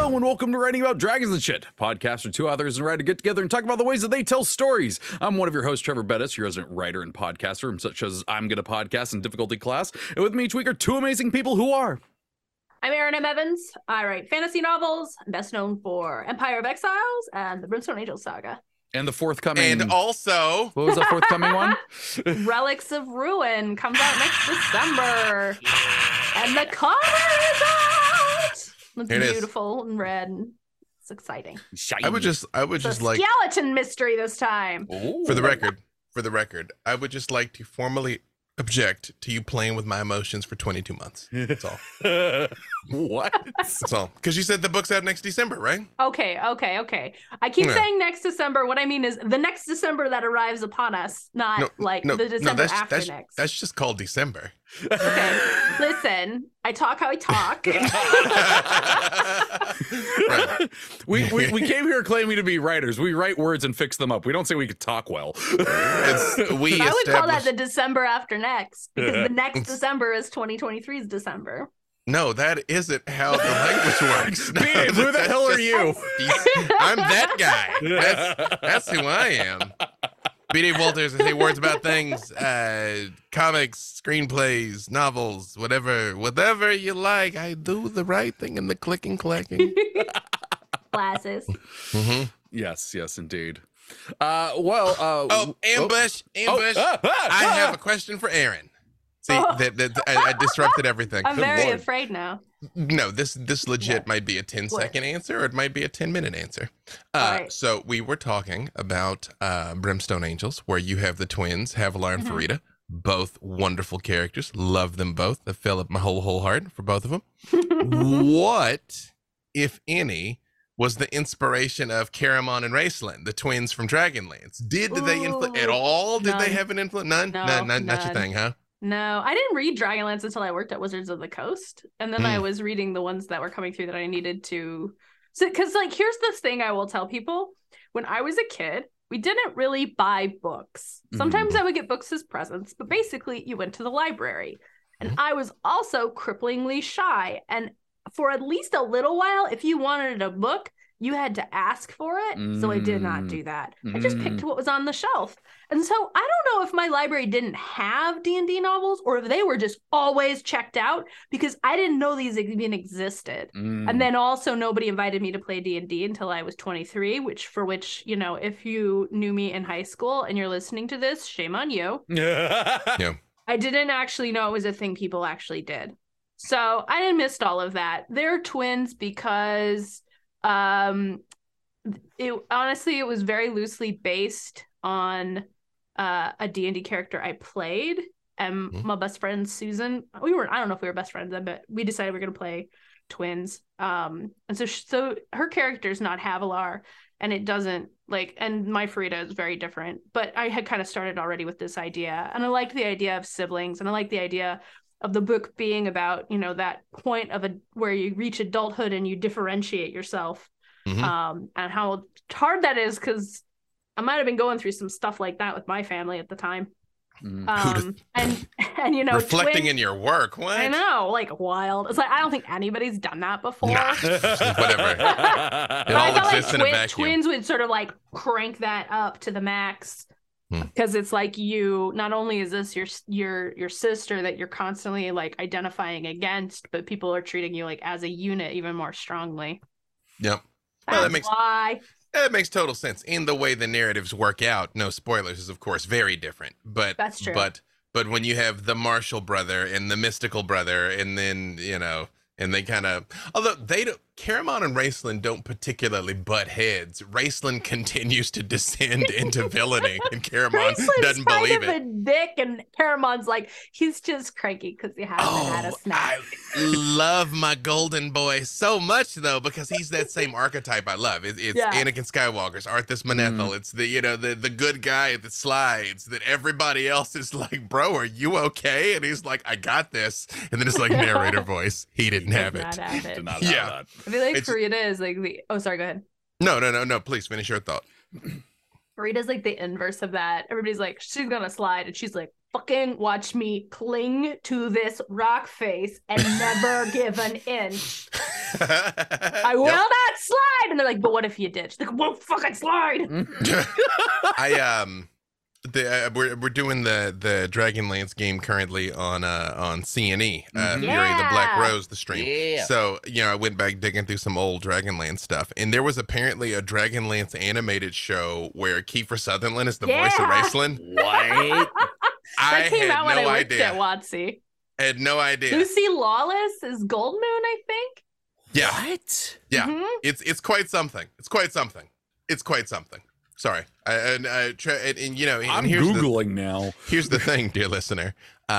Hello and welcome to Writing About Dragons and Shit, podcast where two authors and writers get together and talk about the ways that they tell stories. I'm one of your hosts, Trevor Bettis, your resident writer and podcaster, such as I'm Gonna Podcast in Difficulty Class. And with me each week are two amazing people who are... I'm Erin M. Evans. I write fantasy novels. I'm best known for Empire of Exiles and the Brimstone Angels saga. And the forthcoming... And also... What was that forthcoming one? Relics of Ruin comes out next December. And the cover is out! It's beautiful and red. It's exciting. I would just like... skeleton mystery this time. Ooh. For the record, I would just like to formally object to you playing with my emotions for 22 months. That's all. What? That's all. Because you said the book's out next December, right? Okay. I keep saying next December. What I mean is the next December that arrives upon us, not the December after next. That's just called December. Okay, listen, I talk how I talk. Right. We came here claiming to be writers. We write words and fix them up. We don't say we could talk well. I would call that the December after next, because the next December is 2023's December. No, that isn't how the language works. No, Who the hell are you? I'm that guy. That's who I am. B.D. Walters, I say words about things, comics, screenplays, novels, whatever you like. I do the right thing and the clicking, clacking. Classes. Mm-hmm. Yes, indeed. Ambush. I have a question for Erin. See, I disrupted everything. I'm very afraid now. No, this legit might be a 10-second answer, or it might be a 10-minute answer. Right. So we were talking about Brimstone Angels, where you have the twins, Havilar and Farida, both wonderful characters. Love them both. I fill up my whole heart for both of them. What, if any, was the inspiration of Caramon and Raistlin, the twins from Dragonlance? Did they influence at all? Did they have an influence? None? None. Not your thing, huh? No, I didn't read Dragonlance until I worked at Wizards of the Coast. And then I was reading the ones that were coming through that I needed to... Because, here's the thing I will tell people. When I was a kid, we didn't really buy books. Sometimes I would get books as presents, but basically you went to the library. And I was also cripplingly shy. And for at least a little while, if you wanted a book, you had to ask for it. So I did not do that. I just picked what was on the shelf. And so I don't know if my library didn't have D&D novels or if they were just always checked out, because I didn't know these even existed. And then also nobody invited me to play D&D until I was 23, which, if you knew me in high school and you're listening to this, shame on you. Yeah. I didn't actually know it was a thing people actually did. So I missed all of that. They're twins because it was very loosely based on a D&D character I played, and my best friend Susan, I don't know if we were best friends, but we decided we were going to play twins. And so her character is not Havilar, and it doesn't and my Farida is very different, but I had kind of started already with this idea, and I liked the idea of siblings, and I liked the idea of the book being about, that point where you reach adulthood and you differentiate yourself, and how hard that is, because I might have been going through some stuff like that with my family at the time. And reflecting twins, in your work. What? I know, wild. It's I don't think anybody's done that before. Nah, whatever. It I all felt exists in a vacuum. Twins would sort of crank that up to the max. Because it's you, not only is this your sister that you're constantly identifying against, but people are treating you as a unit even more strongly. Yep. That makes total sense. In the way the narratives work out, no spoilers, is of course very different. But that's true. But when you have the martial brother and the mystical brother, and then and they kind of, although Caramon and Raistlin don't particularly butt heads. Raistlin continues to descend into villainy, and Caramon doesn't believe it. Raistlin's kind of a dick, and Caramon's he's just cranky because he hasn't had a snack. I love my golden boy so much, though, because he's that same archetype I love. It's Anakin Skywalker's Arthas Menethil. It's the good guy that slides, that everybody else is bro, are you okay? And he's I got this. And then it's narrator voice. He didn't have it. Did not have that. I feel Farida is sorry, go ahead. No, please finish your thought. Farida's the inverse of that. Everybody's she's gonna slide, and she's fucking watch me cling to this rock face and never give an inch. I will not slide. And they're like, but what if you did? She's like, won't fucking slide. We're doing the Dragonlance game currently on CNE, Fury Yeah. the Black Rose, the stream. Yeah. So, I went back digging through some old Dragonlance stuff, and there was apparently a Dragonlance animated show where Kiefer Sutherland is the voice of Yeah. Raceland. What? I That came had out when no I worked idea. at WotC. Had no idea. Lucy Lawless is Gold Moon, I think. Yeah, What? yeah. Mhm. It's quite something. It's quite something. Sorry, and I'm here's Googling now. Here's the thing, dear listener.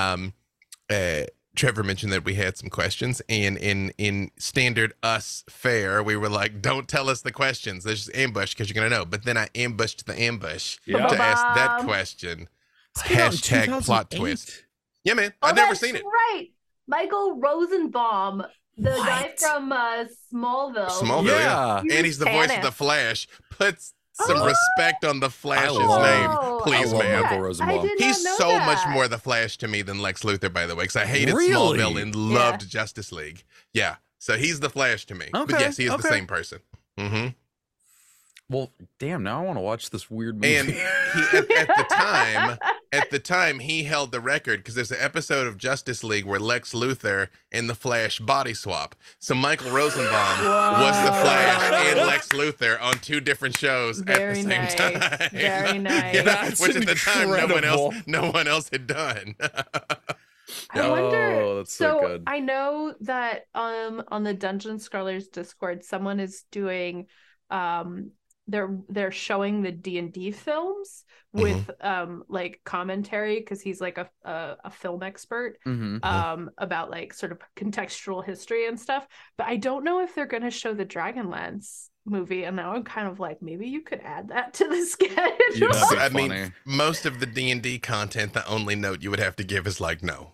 Trevor mentioned that we had some questions, and in standard us fare, we were like, "Don't tell us the questions. There's just ambush because you're gonna know." But then I ambushed the ambush Yeah. to ask that Ba-ba-bum. question. Came out in Hashtag plot 2008. twist. Yeah, man. Oh, I've never that's seen it. right. Michael Rosenbaum, the guy What? from Smallville. Smallville, Yeah. And he's the voice of Tannis. the Flash. Puts some Oh. respect on the Flash's love- name, Oh, please, I love man. Michael I Rosenbaum. did not He's know so that. much more the Flash to me than Lex Luthor, by the way, because I hated Really? Smallville and loved Justice League. Yeah, so he's the Flash to me. But Okay, yes, he is okay. the same person. Mm-hmm. Well, damn, now I want to watch this weird movie. And he at the time he held the record because there's an episode of Justice League where Lex Luthor and the Flash body swap. So Michael Rosenbaum was the Flash and Lex Luthor on two different shows Very at the nice. same time. Very nice. Yeah, That's which at the time incredible. no one else had done. I wonder. Oh, that's so good. I know that on the Dungeon Scrollers Discord, someone is doing they're showing the D&D films with like commentary because he's like a film expert about like sort of contextual history and stuff. But I don't know if they're going to show the Dragonlance movie, and now I'm kind of like, maybe you could add that to the schedule. Yeah, that'd be I funny. mean, most of the D&D content, the only note you would have to give is like, no,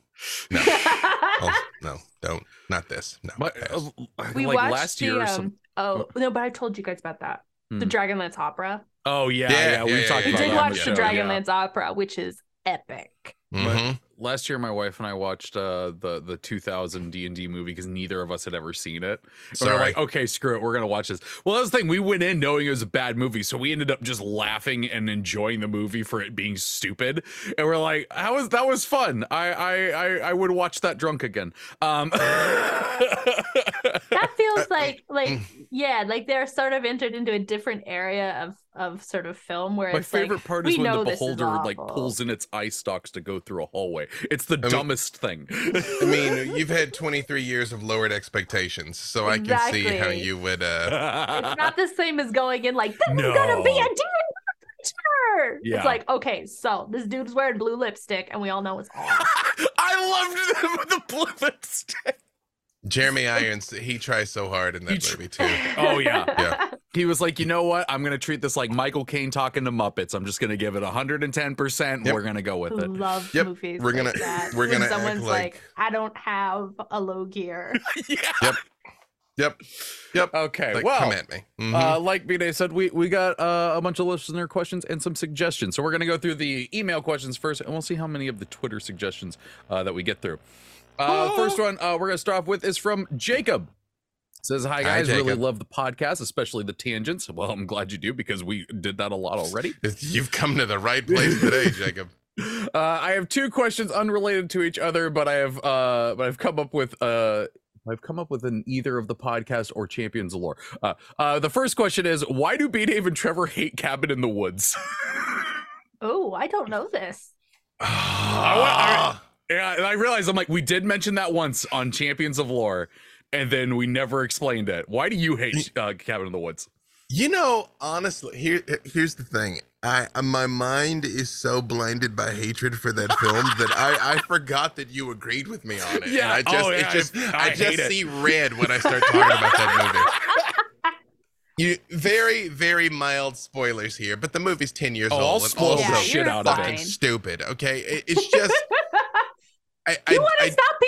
don't, not this. No. But, pass. We like watched last year or some. oh no, but I told you guys about that. The Dragonlance opera. Oh yeah, Yeah, we yeah, talked yeah, We about did that on watch the the show, yeah. Dragonlance opera, which is epic. Mhm. Last year, my wife and I watched the 2000 D&D movie because neither of us had ever seen it. So we're Sorry. like, okay, screw it, we're gonna watch this. Well, that's the thing. We went in knowing it was a bad movie, so we ended up just laughing and enjoying the movie for it being stupid. And we're like, that was fun. I would watch that drunk again. That feels like yeah, like they're sort of entered into a different area of sort of film where My it's favorite like, part we is when know the this is beholder like awful. pulls in its eye stalks to go through a hallway. It's the mean- dumbest thing. I mean, you've had 23 years of lowered expectations, so I can see how Exactly. you would. It's not the same as going in like, this No. is gonna be a picture. Yeah. It's like, okay, so this dude's wearing blue lipstick and we all know it's off. I loved them with the blue lipstick. Jeremy Irons, he tries so hard in that movie too. Oh yeah. Yeah. He was like, you know what? I'm gonna treat this like Michael Caine talking to Muppets. I'm just gonna give it 110%. And Yep. We're gonna go with it. Love Yep, movies. we're like gonna- that. we're When gonna act someone's like- I don't have a low gear. Yeah. Yep. Okay. Like, well, come at me. Mhm. like B-Day said, we got a bunch of listener questions and some suggestions. So we're gonna go through the email questions first, and we'll see how many of the Twitter suggestions that we get through. First one we're gonna start off with is from Jacob. Says, hi guys, really Jacob. love the podcast, especially the tangents. Well, I'm glad you do because we did that a lot already. You've come to the right place today, Jacob. I have two questions unrelated to each other, but I've come up with an either of the podcast or Champions of Lore. The first question is, why do B-Dave and Trevor hate Cabin in the Woods? Oh, I don't know this. Yeah, and I realized I'm like, we did mention that once on Champions of Lore, and then we never explained it. Why do you hate Cabin in the Woods? You know, honestly, here's the thing. My mind is so blinded by hatred for that film that I forgot that you agreed with me on it. Yeah. And I hate just it. see red when I start talking about that movie. You very, very mild spoilers here, but the movie's 10 years Oh, I'll old. and spoil also the shit you're out of fucking it. fine. stupid. Okay, it's just. You want to stop people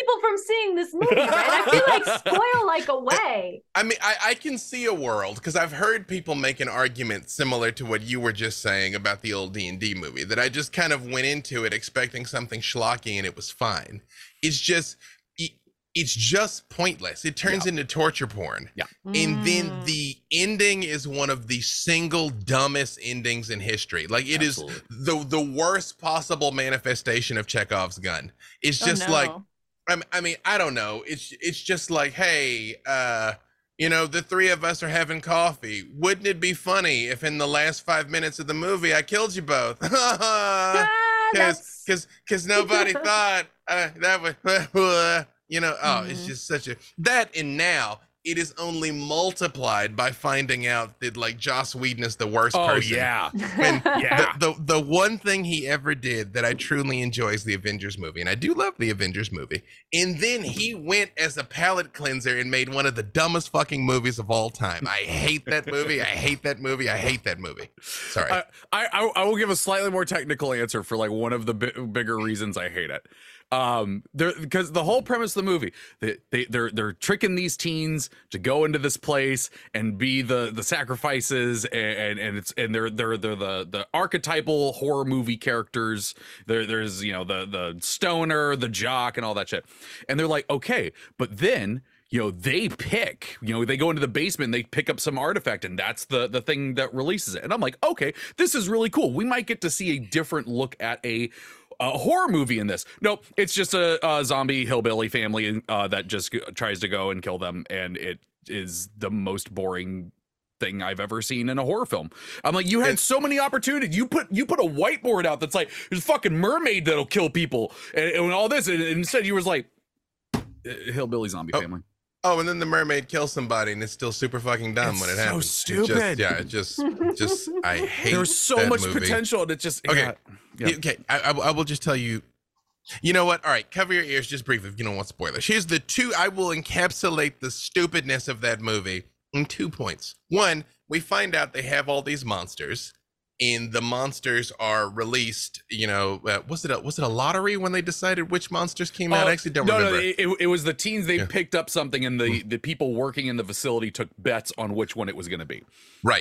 people from seeing this movie, right? I feel like spoil like away. I mean, I can see a world, because I've heard people make an argument similar to what you were just saying about the old D&D movie, that I just kind of went into it expecting something schlocky and it was fine. It's just pointless. It turns into torture porn. Yeah. And then the ending is one of the single dumbest endings in history. Like, it is the worst possible manifestation of Chekhov's gun. It's just like, I mean, I don't know. It's just like, hey, you know, the three of us are having coffee. Wouldn't it be funny if in the last 5 minutes of the movie I killed you both? Because nobody thought that would, you know, it's just such a, that, and now it is only multiplied by finding out that, like, Joss Whedon is the worst person. Yeah. And the one thing he ever did that I truly enjoy is the Avengers movie. And I do love the Avengers movie. And then he went as a palate cleanser and made one of the dumbest fucking movies of all time. I hate that movie. I hate that movie. I hate that movie. Sorry. I will give a slightly more technical answer for like one of the bigger reasons I hate it. Because the whole premise of the movie, they're tricking these teens to go into this place and be the sacrifices, and they're the archetypal horror movie characters. There's, you know, the stoner, the jock, and all that shit. And they're like, okay, but then, you know, they pick, you know, they go into the basement and they pick up some artifact, and that's the thing that releases it. And I'm like, okay, this is really cool. We might get to see a different look at a horror movie in this. Nope, it's just a zombie hillbilly family that just tries to go and kill them, and it is the most boring thing I've ever seen in a horror film. I'm like, you had so many opportunities. You put a whiteboard out that's like, there's a fucking mermaid that'll kill people, and all this, and instead you was like, hillbilly zombie family. Oh, and then the mermaid kills somebody, and it's still super fucking dumb when it happens. So stupid. It just I hate. There's so much movie. Potential, and it just okay. Yeah. Okay, I will just tell you. You know what? All right, cover your ears just briefly if you don't want spoilers. Here's the two. I will encapsulate the stupidness of that movie in 2 points. One, we find out they have all these monsters, and the monsters are released. You know, was it a lottery when they decided which monsters came out? I actually don't remember. No, it was the teens. They picked up something, and the people working in the facility took bets on which one it was going to be. Right.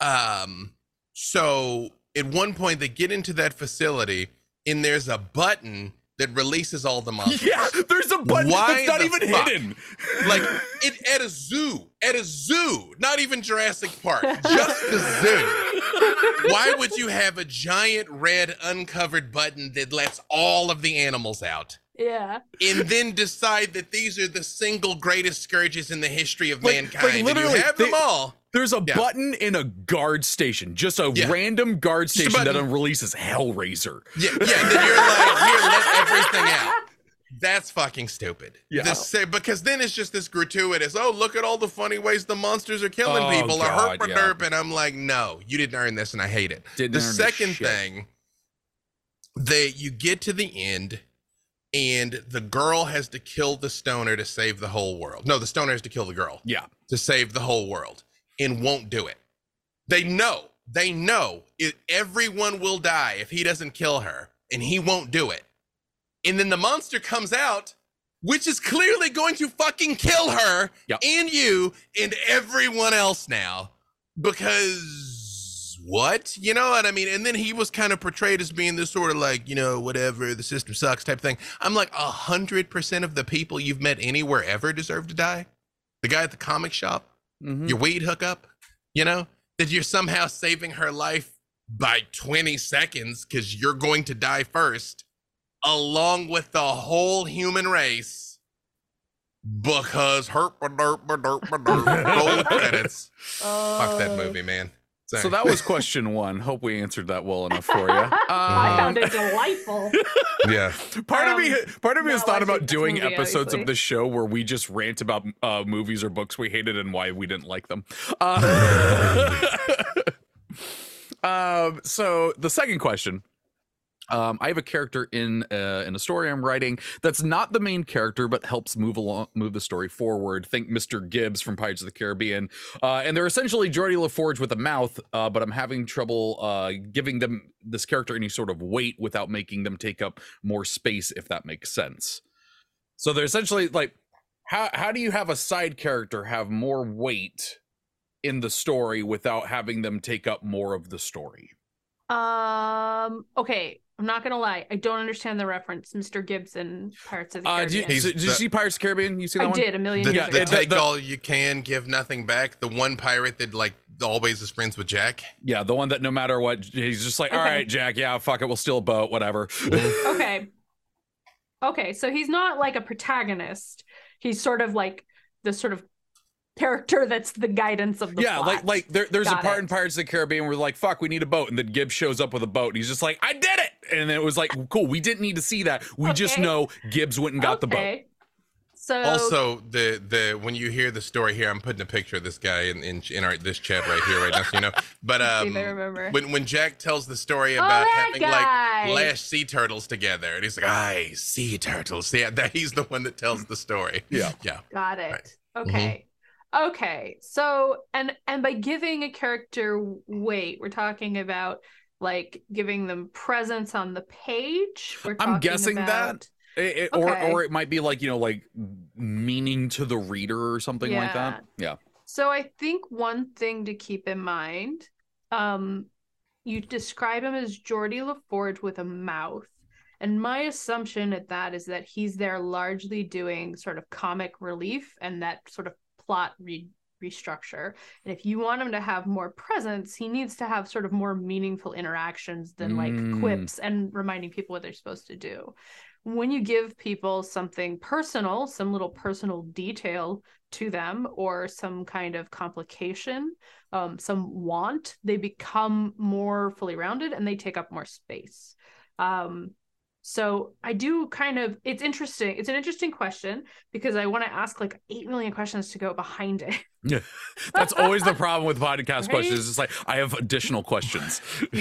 So at one point they get into that facility, and there's a button that releases all the monsters. Yeah, there's a button that's not even hidden. Like, at a zoo, not even Jurassic Park, just the zoo. Why would you have a giant red uncovered button that lets all of the animals out? Yeah. And then decide that these are the single greatest scourges in the history of mankind. Like literally, and you have them all. There's a button in a guard station, just a random guard station that releases Hellraiser. Yeah, then you're like, here, let everything out. That's fucking stupid. Yeah. Because then it's just this gratuitous, oh, look at all the funny ways the monsters are killing people. God, a herp and I'm like, no, you didn't earn this, and I hate it. The second thing, you get to the end, and the girl has to kill the stoner to save the whole world. No, the stoner has to kill the girl. Yeah. To save the whole world. And won't do it. They know everyone will die if he doesn't kill her, and he won't do it. And then the monster comes out, which is clearly going to fucking kill her and you and everyone else now. Because what? You know what I mean? And then he was kind of portrayed as being this sort of like, you know, whatever, the system sucks type thing. I'm like, 100% of the people you've met anywhere ever deserve to die. The guy at the comic shop. Your weed hookup, you know, that you're somehow saving her life by 20 seconds because you're going to die first, along with the whole human race, because roll credits. Fuck that movie, man. Sorry. So that was question one. Hope we answered that well enough for you. I found it delightful. Yeah. Part of me has thought about doing movie, episodes obviously. of this show where we just rant about movies or books we hated and why we didn't like them. So the second question. I have a character in a story I'm writing that's not the main character, but helps move the story forward. Think Mr. Gibbs from Pirates of the Caribbean, and they're essentially Geordie LaForge with a mouth. But I'm having trouble giving them this character any sort of weight without making them take up more space, if that makes sense. So they're essentially like, how do you have a side character have more weight in the story without having them take up more of the story? Okay, I'm not gonna lie. I don't understand the reference, Mr. Gibson, Pirates of the Caribbean. Did you see Pirates of the Caribbean? You see that I one? did a million The, years the ago. take all you can, give nothing back. The one pirate that like always is friends with Jack. Yeah, the one that no matter what, he's just like, all right, Jack, yeah, fuck it, we'll steal a boat, whatever. Okay. Okay, so he's not like a protagonist. He's sort of like the sort of character that's the guidance of the plot. like there's Got a part it. in Pirates of the Caribbean where like, fuck, we need a boat, and then Gibbs shows up with a boat, and he's just like, I did it, and then it was like, cool, we didn't need to see that. We just Okay. know Gibbs went and got the boat. So Also, the when you hear the story here, I'm putting a picture of this guy in our this chat right here, right now, so you know. But see if I remember. when Jack tells the story Oh, about that having guy! like lashed sea turtles together, and he's like, "Aye, sea turtles." Yeah, he's the one that tells the story. Yeah. Got it. Right. Okay. Okay. So and by giving a character weight, we're talking about like giving them presence on the page. We're I'm talking guessing about... that. Okay. Or it might be like, you know, like meaning to the reader or something like that. Yeah. So I think one thing to keep in mind, you describe him as Geordie LaForge with a mouth. And my assumption at that is that he's there largely doing sort of comic relief and that sort of plot restructure. And if you want him to have more presence, he needs to have sort of more meaningful interactions than like quips and reminding people what they're supposed to do. When you give people something personal, some little personal detail to them or some kind of complication, some want, they become more fully rounded and they take up more space. So I do kind of, it's interesting. It's an interesting question because I want to ask like 8 million questions to go behind it. Yeah. That's always the problem with podcast Right? questions. It's like, I have additional questions.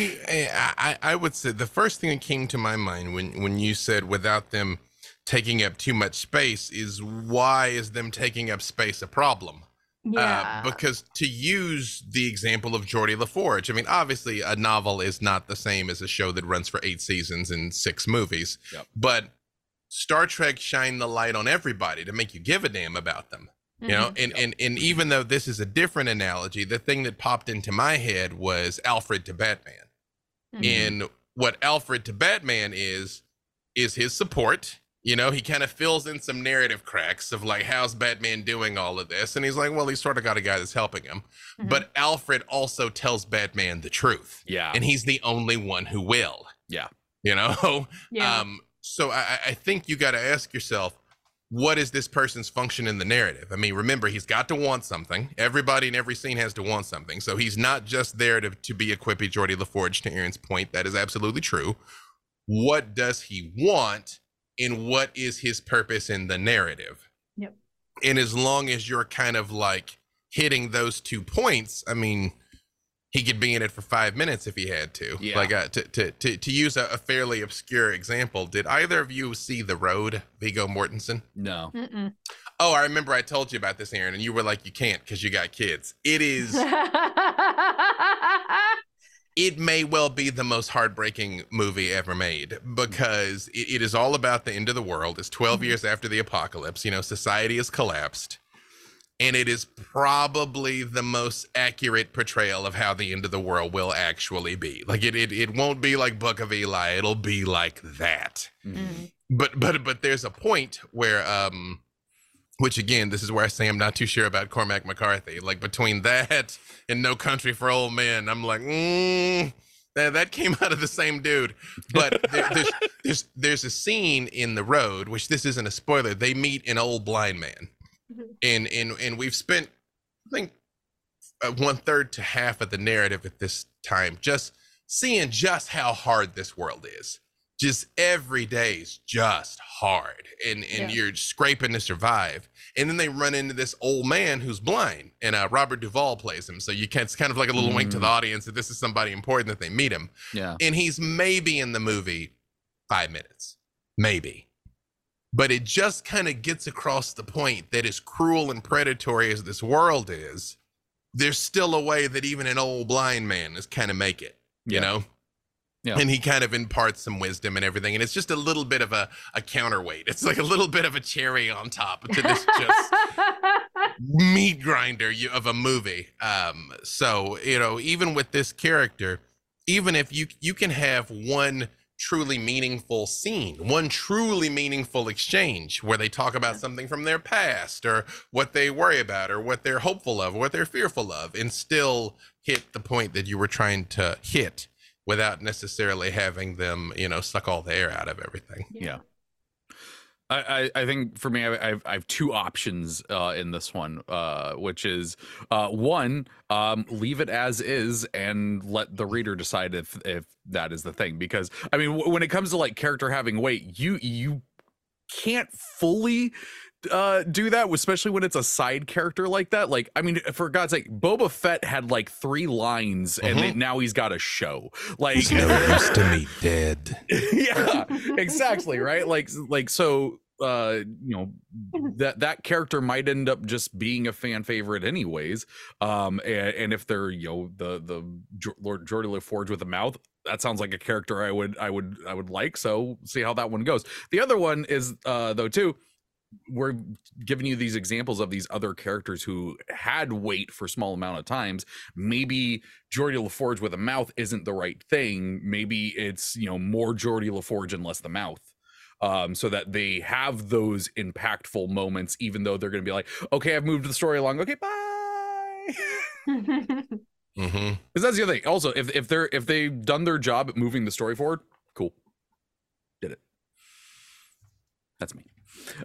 I would say the first thing that came to my mind when you said without them taking up too much space is why is them taking up space a problem? Yeah. Because to use the example of Geordie LaForge, I mean, obviously a novel is not the same as a show that runs for 8 seasons and 6 movies, but Star Trek shined the light on everybody to make you give a damn about them. You know, and even though this is a different analogy, the thing that popped into my head was Alfred to Batman. And what Alfred to Batman is his support. You know, he kind of fills in some narrative cracks of like, how's Batman doing all of this? And he's like, well, he's sort of got a guy that's helping him. But Alfred also tells Batman the truth. Yeah. And he's the only one who will. Yeah. You know? Yeah. So I think you got to ask yourself, what is this person's function in the narrative? I mean, remember, he's got to want something. Everybody in every scene has to want something. So he's not just there to be a quippy Geordie LaForge, to Aaron's point. That is absolutely true. What does he want? And what is his purpose in the narrative? Yep. And as long as you're kind of like hitting those 2 points, I mean, he could be in it for 5 minutes if he had to. Yeah. Like to use a fairly obscure example, did either of you see The Road, Viggo Mortensen? No. Oh, I remember I told you about this, Aaron, and you were like, you can't because you got kids. It is. It may well be the most heartbreaking movie ever made because it is all about the end of the world. It's 12 years after the apocalypse. You know, society has collapsed. And it is probably the most accurate portrayal of how the end of the world will actually be. Like it won't be like Book of Eli. It'll be like that. But there's a point where which again, this is where I say I'm not too sure about Cormac McCarthy. Like between that and No Country for Old Men, I'm like, that came out of the same dude. But there's a scene in The Road, which this isn't a spoiler. They meet an old blind man, and we've spent, I think, 1/3 to half of the narrative at this time just seeing just how hard this world is. Just every day is just hard, and you're scraping to survive. And then they run into this old man who's blind, and Robert Duvall plays him. So it's kind of like a little wink to the audience that this is somebody important that they meet him. Yeah. And he's maybe in the movie 5 minutes, maybe. But it just kind of gets across the point that as cruel and predatory as this world is, there's still a way that even an old blind man is kind of make it, you know? Yeah. And he kind of imparts some wisdom and everything. And it's just a little bit of a counterweight. It's like a little bit of a cherry on top to this just meat grinder of a movie. So, you know, even with this character, even if you can have one truly meaningful scene, one truly meaningful exchange where they talk about something from their past or what they worry about or what they're hopeful of or what they're fearful of, and still hit the point that you were trying to hit without necessarily having them, you know, suck all the air out of everything. Yeah. I think for me, I have two options in this one, which is one, leave it as is and let the reader decide if that is the thing. Because I mean, when it comes to like character having weight, you can't fully do that, especially when it's a side character like that. Like, I mean, for God's sake, Boba Fett had like 3 lines and now he's got a show. Like, He's never used to me dead. Yeah, exactly. Right. Like so you know, that character might end up just being a fan favorite anyways. And if they're, you know, the Lord Geordie LaForge with a mouth, that sounds like a character I would like. So see how that one goes. The other one is though too, we're giving you these examples of these other characters who had weight for a small amount of times. Maybe Geordie LaForge with a mouth isn't the right thing. Maybe it's, you know, more Geordie LaForge and less the mouth. So that they have those impactful moments, even though they're going to be like, okay, I've moved the story along. Okay, bye. Because that's the other thing. Also, if they've done their job at moving the story forward, cool. Did it. That's me.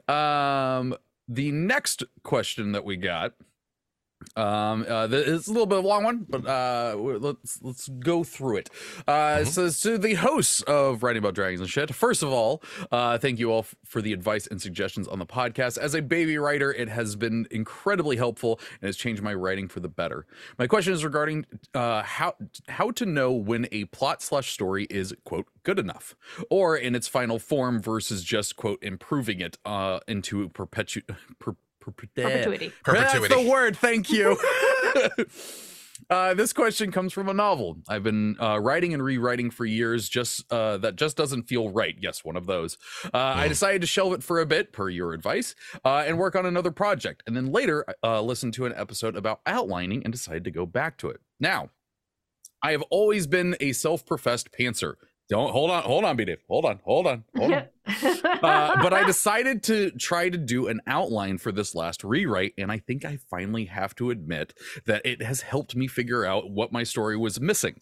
The next question that we got, it's a little bit of a long one, but let's go through it. So to the hosts of Writing About Dragons and Shit, first of all, thank you all for the advice and suggestions on the podcast. As a baby writer, it has been incredibly helpful and has changed my writing for the better. My question is regarding how to know when a plot/story is, quote, good enough, or in its final form versus just, quote, improving it into perpetuity. That's the word. Thank you. This question comes from a novel I've been writing and rewriting for years, that just doesn't feel right. Yes, one of those. I decided to shelve it for a bit, per your advice, and work on another project. And then later, listened to an episode about outlining and decided to go back to it. Now, I have always been a self-professed pantser. Hold on, B-Dave. Hold on. But I decided to try to do an outline for this last rewrite, and I think I finally have to admit that it has helped me figure out what my story was missing.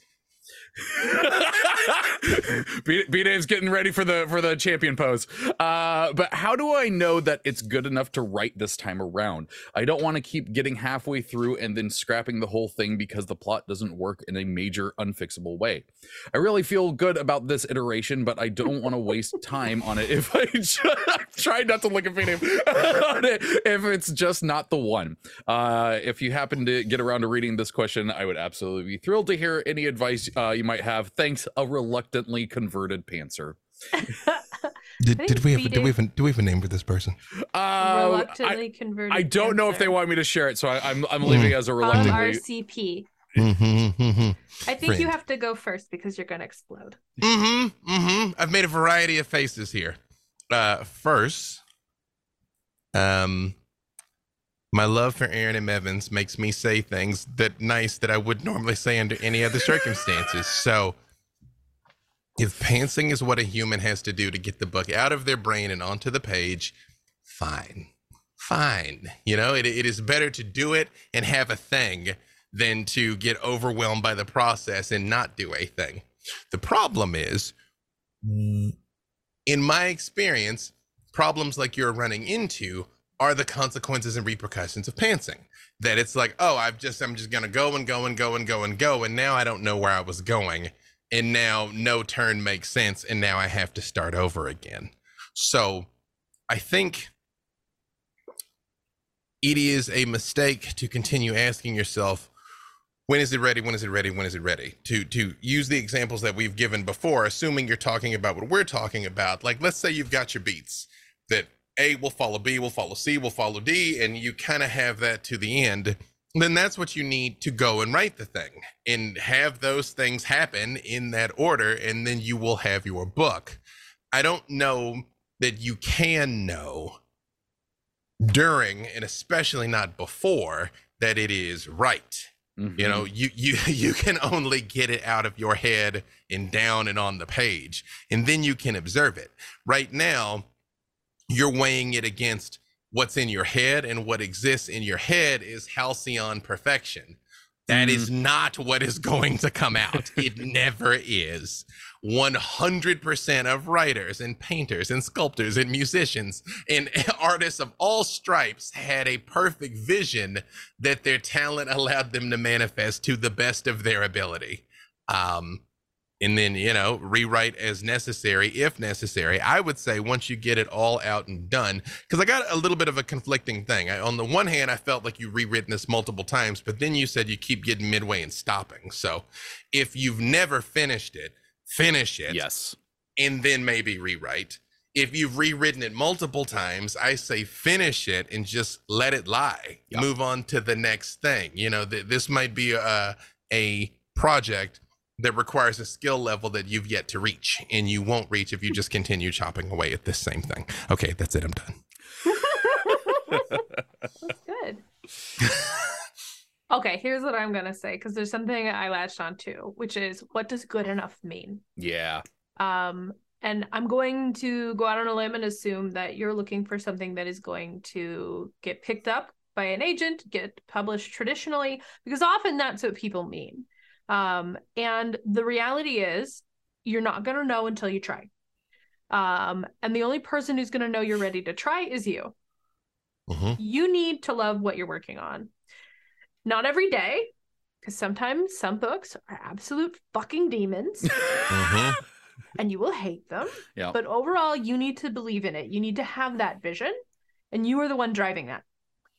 B-Dave's getting ready for the champion pose. But how do I know that it's good enough to write this time around? I don't want to keep getting halfway through and then scrapping the whole thing because the plot doesn't work in a major unfixable way. I really feel good about this iteration, but I don't want to waste time on it if I try not to look at B-Dave on it if it's just not the one. If you happen to get around to reading this question, I would absolutely be thrilled to hear any advice you might have. Thanks, a reluctantly converted pantser. Do we have a name for this person? Reluctantly converted. I don't know if they want me to share it, so I'm leaving it as a reluctantly. RCP. I think Friend. you have to go first because you're gonna explode. I've made a variety of faces here. First, my love for Aaron M. Evans makes me say things that I would normally say under any other circumstances. So if pantsing is what a human has to do to get the book out of their brain and onto the page, fine. You know, it is better to do it and have a thing than to get overwhelmed by the process and not do a thing. The problem is, in my experience, problems like you're running into are the consequences and repercussions of pantsing. That it's like, oh, I'm just gonna go, and now I don't know where I was going, and now no turn makes sense, and now I have to start over again. So I think it is a mistake to continue asking yourself, when is it ready? To use the examples that we've given before, assuming you're talking about what we're talking about. Like, let's say you've got your beats that A will follow B, will follow C, will follow D, and you kind of have that to the end. then that's what you need to go and write the thing and have those things happen in that order, and then you will have your book. I don't know that you can know during, and especially not before, that it is right. Mhm. You know, you can only get it out of your head and down and on the page, and then you can observe it. Right now, you're weighing it against what's in your head, and what exists in your head is halcyon perfection. That is not what is going to come out. It never is. 100% of writers and painters and sculptors and musicians and artists of all stripes had a perfect vision that their talent allowed them to manifest to the best of their ability. And then, you know, rewrite as necessary, if necessary. I would say once you get it all out and done, because I got a little bit of a conflicting thing. On the one hand, I felt like you've rewritten this multiple times, but then you said you keep getting midway and stopping. So if you've never finished it, finish it. Yes. And then maybe rewrite. If you've rewritten it multiple times, I say finish it and just let it lie. Yep. Move on to the next thing. You know, this might be a project that requires a skill level that you've yet to reach, and you won't reach if you just continue chopping away at this same thing. Okay, that's it. I'm done. That's good. Okay, here's what I'm gonna say, because there's something I latched on to, which is, what does good enough mean? Yeah. And I'm going to go out on a limb and assume that you're looking for something that is going to get picked up by an agent, get published traditionally, because often that's what people mean. And the reality is, you're not going to know until you try. And the only person who's going to know you're ready to try is you. Mm-hmm. You need to love what you're working on. Not every day, because sometimes some books are absolute fucking demons. Mm-hmm. And you will hate them. Yeah. But overall, you need to believe in it. You need to have that vision, and you are the one driving that.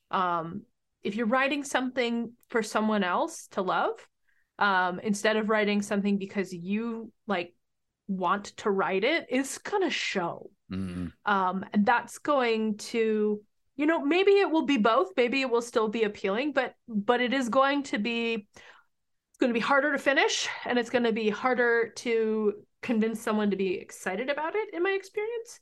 If you're writing something for someone else to love, instead of writing something because you like want to write it, it's gonna show. Mm-hmm. And that's going to, you know, maybe it will be both. Maybe it will still be appealing, but it is going to be, it's going to be harder to finish, and it's going to be harder to convince someone to be excited about it, in my experience.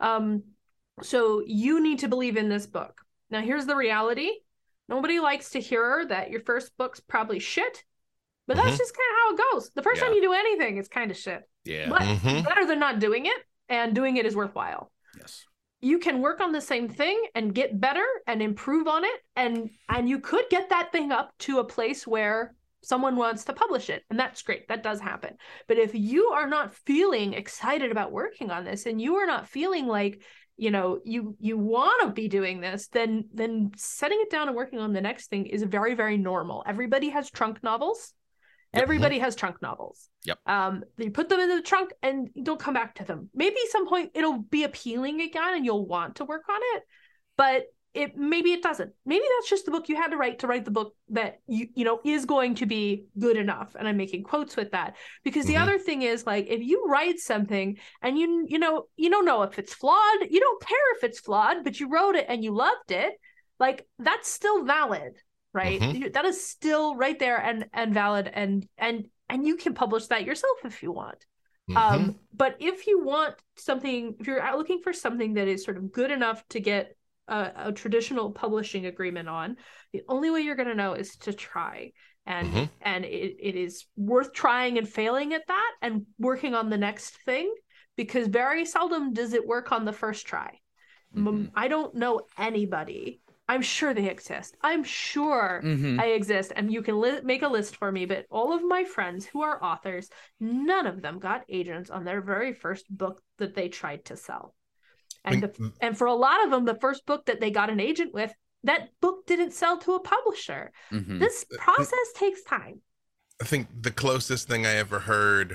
So you need to believe in this book. Now, here's the reality. Nobody likes to hear that your first book's probably shit, but that's just kind of how it goes. The first time you do anything, it's kind of shit. Yeah. But better than not doing it, and doing it is worthwhile. Yes. You can work on the same thing and get better and improve on it, and you could get that thing up to a place where someone wants to publish it, and that's great. That does happen. But if you are not feeling excited about working on this, and you are not feeling like, you know, you want to be doing this, then setting it down and working on the next thing is very, very normal. Everybody has trunk novels. Everybody has trunk novels. Yep. You put them in the trunk and don't come back to them. Maybe at some point it'll be appealing again and you'll want to work on it, but maybe it doesn't. Maybe that's just the book you had to write the book that you know is going to be good enough. And I'm making quotes with that, because the other thing is, like, if you write something and you don't know if it's flawed, you don't care if it's flawed, but you wrote it and you loved it, like, that's still valid. Right. That is still right there and valid, and you can publish that yourself if you want. But if you want something, if you're looking for something that is sort of good enough to get a traditional publishing agreement on, the only way you're going to know is to try. And it is worth trying and failing at that and working on the next thing, because very seldom does it work on the first try. I don't know anybody. I'm sure they exist. I'm sure I exist. And you can make a list for me, but all of my friends who are authors, none of them got agents on their very first book that they tried to sell. And and for a lot of them, the first book that they got an agent with, that book didn't sell to a publisher. This process takes time. I think the closest thing I ever heard,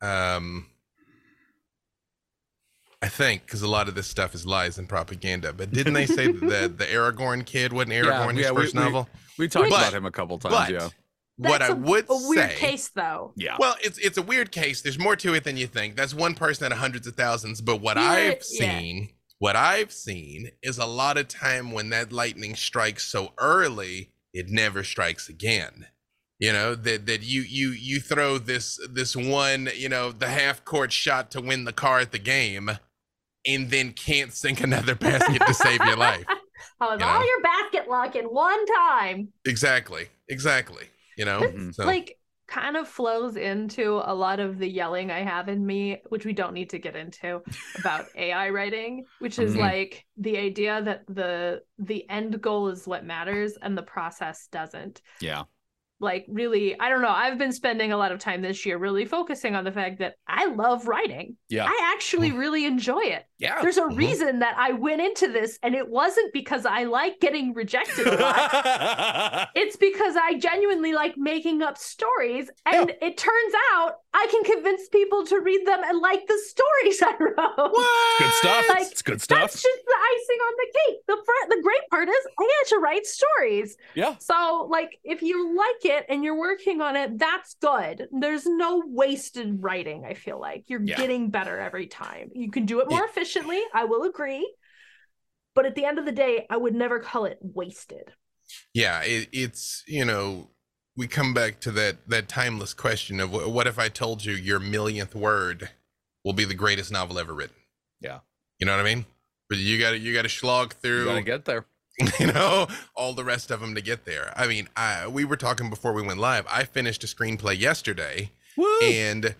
I think, because a lot of this stuff is lies and propaganda, but didn't they say that the Aragorn kid wasn't Aragorn his first novel? We talked about him a couple times, yeah. What I would say, a weird case, though. Yeah. Well, it's a weird case. There's more to it than you think. That's one person out of hundreds of thousands. But what I've seen is a lot of time when that lightning strikes so early, it never strikes again. You know, that you throw this one, you know, the half court shot to win the car at the game, and then can't sink another basket to save your life. All your basket luck in one time. Exactly. You know, so. Like kind of flows into a lot of the yelling I have in me, which we don't need to get into, about AI writing, which is like the idea that the end goal is what matters and the process doesn't. Yeah. Like, really, I don't know. I've been spending a lot of time this year really focusing on the fact that I love writing. Yeah. I actually really enjoy it. Yeah. There's a reason that I went into this, and it wasn't because I like getting rejected a lot. It's because I genuinely like making up stories, and it turns out I can convince people to read them and like the stories I wrote. What? Good stuff. Like, it's good stuff. That's just the icing on the cake. The great part is I get to write stories. Yeah. So, like, if you like it and you're working on it, that's good. There's no wasted writing, I feel like. You're getting better every time. You can do it more efficiently, I will agree. But at the end of the day, I would never call it wasted. Yeah, it's, you know, we come back to that timeless question of what if I told you your millionth word will be the greatest novel ever written? Yeah. You know what I mean? But you got to slog through. You got to get there. You know, all the rest of them to get there. I mean, we were talking before we went live. I finished a screenplay yesterday. Woo! And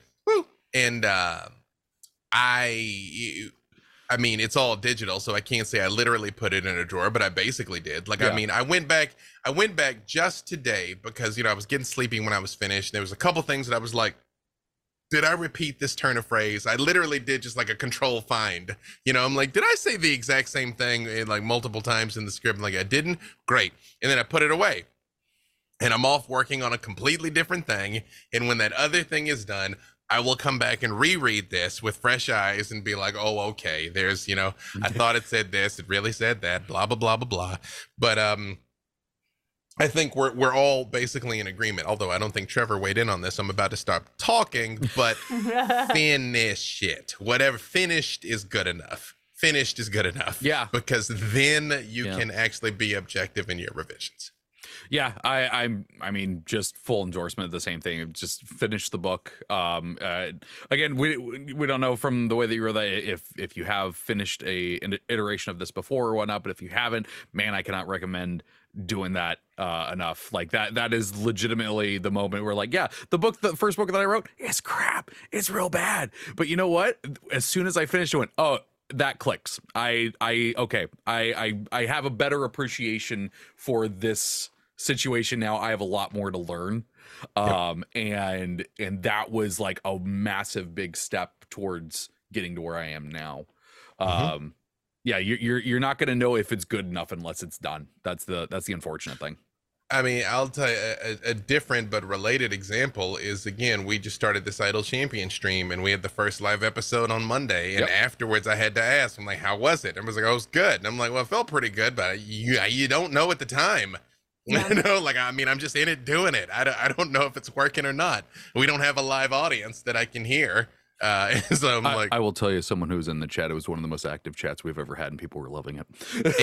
I mean, it's all digital, so I can't say I literally put it in a drawer, but I basically did. Like, I mean, I went back just today because, you know, I was getting sleepy when I was finished. There was a couple things that I was like, did I repeat this turn of phrase? I literally did just like a control find. You know, I'm like, did I say the exact same thing in like multiple times in the script? Like, I didn't. Great. And then I put it away. And I'm off working on a completely different thing. And when that other thing is done, I will come back and reread this with fresh eyes and be like, oh, okay, there's, you know, I thought it said this, it really said that, blah, blah, blah, blah, blah. But I think we're all basically in agreement, although I don't think Trevor weighed in on this. I'm about to stop talking, but finish it. Whatever, finished is good enough. Finished is good enough. Yeah. Because then you can actually be objective in your revisions. Yeah, I mean, just full endorsement of the same thing. Just finish the book. Again, we don't know from the way that you wrote that if you have finished an iteration of this before or whatnot, but if you haven't, man, I cannot recommend doing that enough. Like that is legitimately the moment where, like, yeah, the first book that I wrote is crap. It's real bad. But you know what? As soon as I finished, I went, oh, that clicks. I have a better appreciation for this situation now. I have a lot more to learn. And that was like a massive big step towards getting to where I am now. Yeah, you're not going to know if it's good enough unless it's done. That's the unfortunate thing. I mean, I'll tell you a different but related example is, again, we just started this Idle Champion stream and we had the first live episode on Monday. And afterwards I had to ask, I'm like, how was it? And I was like, oh, it was good. And I'm like, well, it felt pretty good, but you don't know at the time. Yeah. You know, like, I mean, I'm just in it doing it. I don't know if it's working or not. We don't have a live audience that I can hear. So I'm like, I will tell you, someone who was in the chat, it was one of the most active chats we've ever had, and people were loving it.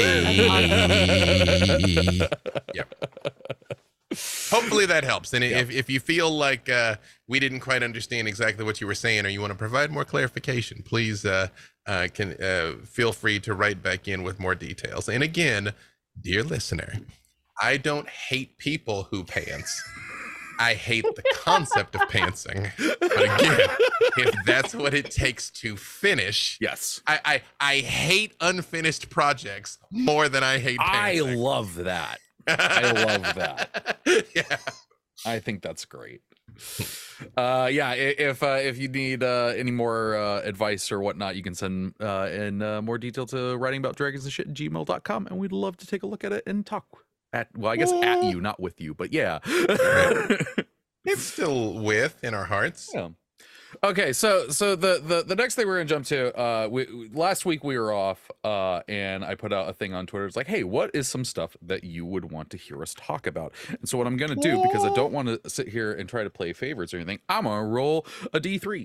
Yep. Hopefully that helps. And if you feel like we didn't quite understand exactly what you were saying, or you want to provide more clarification, please feel free to write back in with more details. And again, dear listener, I don't hate people who pants. I hate the concept of pantsing. But again, if that's what it takes to finish, yes. I hate unfinished projects more than I hate pantsing. I love that. I love that. Yeah. I think that's great. Yeah, if you need any more advice or whatnot, you can send in more detail to writingaboutdragonsandshit@gmail.com, and we'd love to take a look at it and talk at you, not with you, but yeah. It's still with in our hearts. Yeah. Okay, so the next thing we're gonna jump to, last week we were off, and I put out a thing on Twitter. It's like, hey, what is some stuff that you would want to hear us talk about? And so what I'm gonna do, because I don't want to sit here and try to play favorites or anything, I'm gonna roll a D3.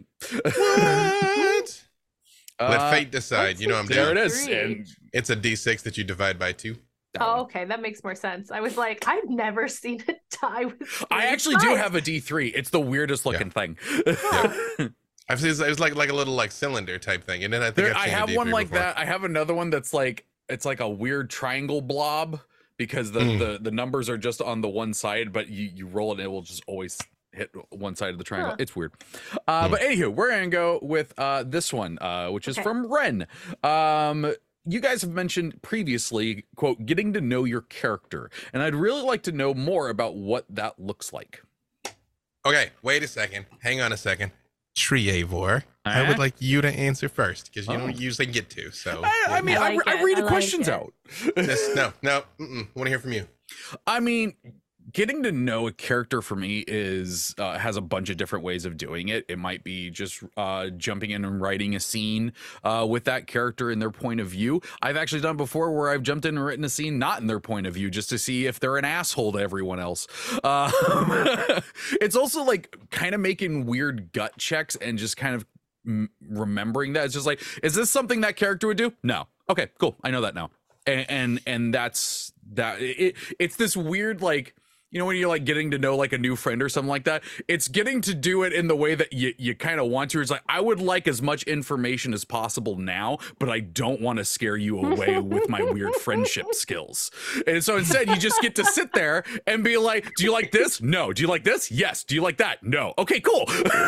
What? Let fate decide. You know I'm down. There it is. And it's a D6 that you divide by 2. that Oh, one. okay, that makes more sense. I was like, I've never seen it die with I three actually do sides. have a D3. It's the weirdest looking thing. I've seen it's like a little like cylinder type thing, and then I think I I've seen have a D3 one like before. that. I have another one that's like it's like a weird triangle blob because the numbers are just on the one side, but you roll it and it will just always hit one side of the triangle. It's weird. But anywho, we're gonna go with this one, which is from Ren. You guys have mentioned previously, quote, getting to know your character, and I'd really like to know more about what that looks like. Okay, wait a second. Hang on a second. Triavor, I would like you to answer first because you don't usually get to. So I mean, I like I it. read I the like questions it. out. no. I want to hear from you. I mean, getting to know a character for me is has a bunch of different ways of doing it. It might be just jumping in and writing a scene with that character in their point of view. I've actually done before where I've jumped in and written a scene not in their point of view just to see if they're an asshole to everyone else. It's also like kind of making weird gut checks and just kind of remembering that. It's just like, is this something that character would do? No. Okay, cool. I know that now. And that's that. It's this weird, like, you know, when you're like getting to know like a new friend or something like that, it's getting to do it in the way that you kind of want to. It's like, I would like as much information as possible now, but I don't want to scare you away with my weird friendship skills. And so instead you just get to sit there and be like, do you like this? No. Do you like this? Yes. Do you like that? No. Okay, cool.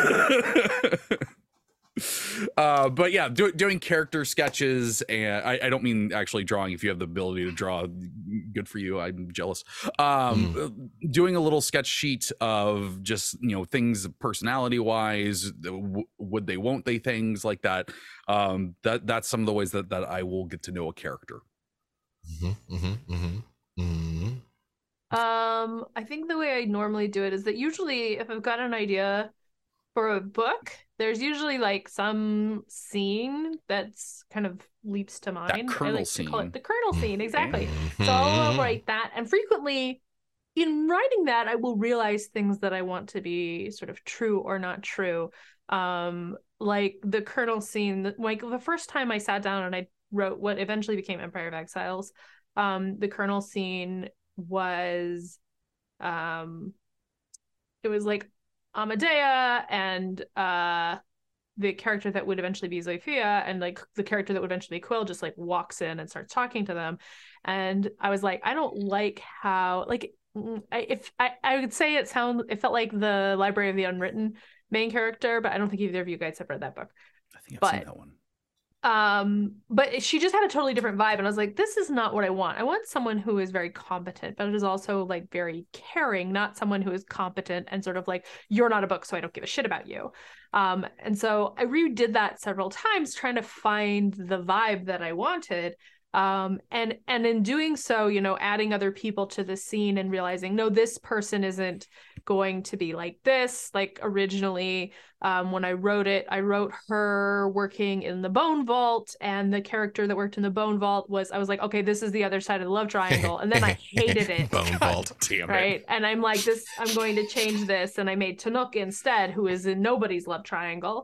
But yeah, doing character sketches, and I don't mean actually drawing. If you have the ability to draw, good for you. I'm jealous. Doing a little sketch sheet of just, you know, things personality wise, would they, won't they, things like that. That's some of the ways that I will get to know a character. I think the way I normally do it is that usually if I've got an idea for a book, there's usually like some scene that's kind of leaps to mind. That kernel I like scene. to call it the kernel scene, exactly. So I'll write that, and frequently in writing that, I will realize things that I want to be sort of true or not true. Like the kernel scene, like the first time I sat down and I wrote what eventually became Empire of Exiles, the kernel scene was, it was like Amadea and the character that would eventually be Zofia, and like the character that would eventually be Quill just like walks in and starts talking to them, and I was like, I don't like how, like, I would say it felt like the Library of the Unwritten main character, but I don't think either of you guys have read that book. I think I've seen that one. But she just had a totally different vibe, and I was like, this is not what I want. I want someone who is very competent, but is also like very caring, not someone who is competent and sort of like, you're not a book, so I don't give a shit about you. And so I redid that several times trying to find the vibe that I wanted. And in doing so, you know, adding other people to the scene and realizing, no, this person isn't going to be like this. Like originally, when I wrote it, I wrote her working in the Bone Vault, and the character that worked in the Bone Vault I was like, okay, this is the other side of the love triangle. And then I hated it. Bone Vault. Damn it. Right. And I'm like, I'm going to change this. And I made Tanook instead, who is in nobody's love triangle.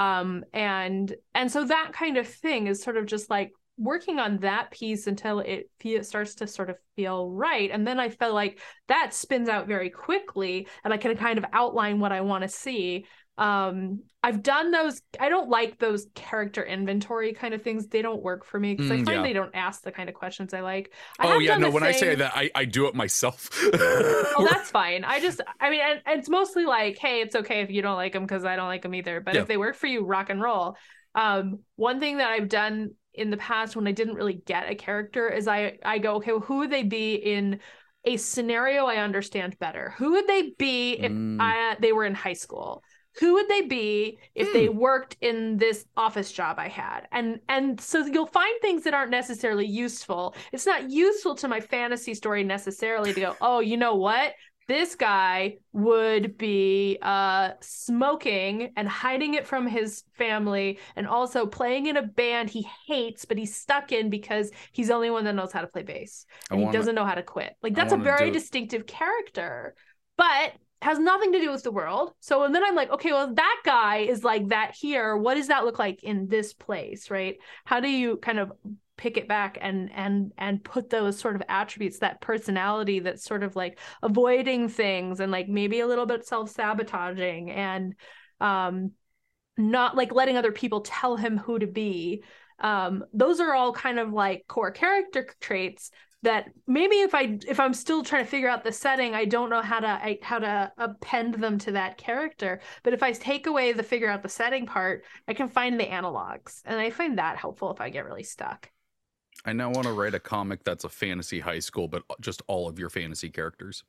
And so that kind of thing is sort of just like working on that piece until it starts to sort of feel right. And then I feel like that spins out very quickly and I can kind of outline what I want to see. I've done those. I don't like those character inventory kind of things. They don't work for me because I find they don't ask the kind of questions I like. When I say that, I do it myself. Oh, that's fine. I mean, and it's mostly like, hey, it's okay if you don't like them because I don't like them either. But if they work for you, rock and roll. One thing that I've done in the past when I didn't really get a character is I go, okay, well, who would they be in a scenario I understand better? Who would they be if they were in high school? Who would they be if they worked in this office job I had? And so you'll find things that aren't necessarily useful. It's not useful to my fantasy story necessarily to go, oh, you know what? This guy would be smoking and hiding it from his family and also playing in a band he hates, but he's stuck in because he's the only one that knows how to play bass. And he doesn't know how to quit. Like, that's a very distinctive character, but has nothing to do with the world. So, and then I'm like, okay, well, that guy is like that here. What does that look like in this place, right? How do you kind of pick it back and put those sort of attributes, that personality that's sort of like avoiding things and like maybe a little bit self-sabotaging and not like letting other people tell him who to be. Those are all kind of like core character traits that maybe if I'm still trying to figure out the setting, I don't know how to append them to that character. But if I take away the figure out the setting part, I can find the analogs, and I find that helpful if I get really stuck. I now want to write a comic that's a fantasy high school, but just all of your fantasy characters.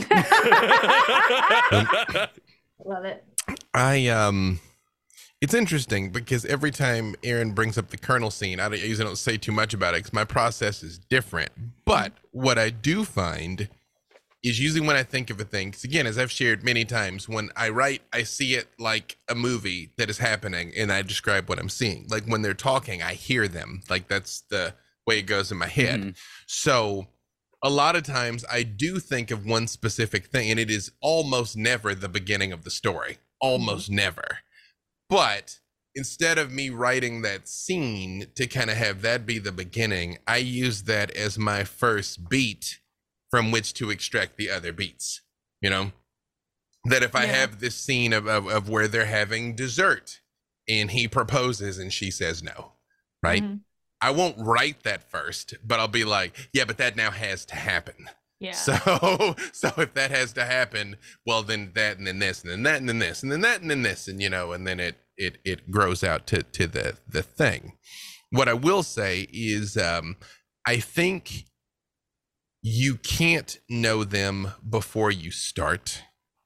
Love it. It's interesting because every time Aaron brings up the Colonel scene, I usually don't say too much about it because my process is different. But what I do find is usually when I think of a thing, because again, as I've shared many times, when I write, I see it like a movie that is happening and I describe what I'm seeing. Like when they're talking, I hear them. Like that's the way it goes in my head. Mm-hmm. So a lot of times I do think of one specific thing and it is almost never the beginning of the story. Almost never. But instead of me writing that scene to kind of have that be the beginning, I use that as my first beat from which to extract the other beats. You know, that if I have this scene of where they're having dessert and he proposes and she says no, right? Mm-hmm. I won't write that first, but I'll be like, yeah, but that now has to happen. Yeah. So if that has to happen, well, then that, and then this, and then that, and then this, and then that, and then this, and you know, and then it grows out to the thing. What I will say is, I think you can't know them before you start,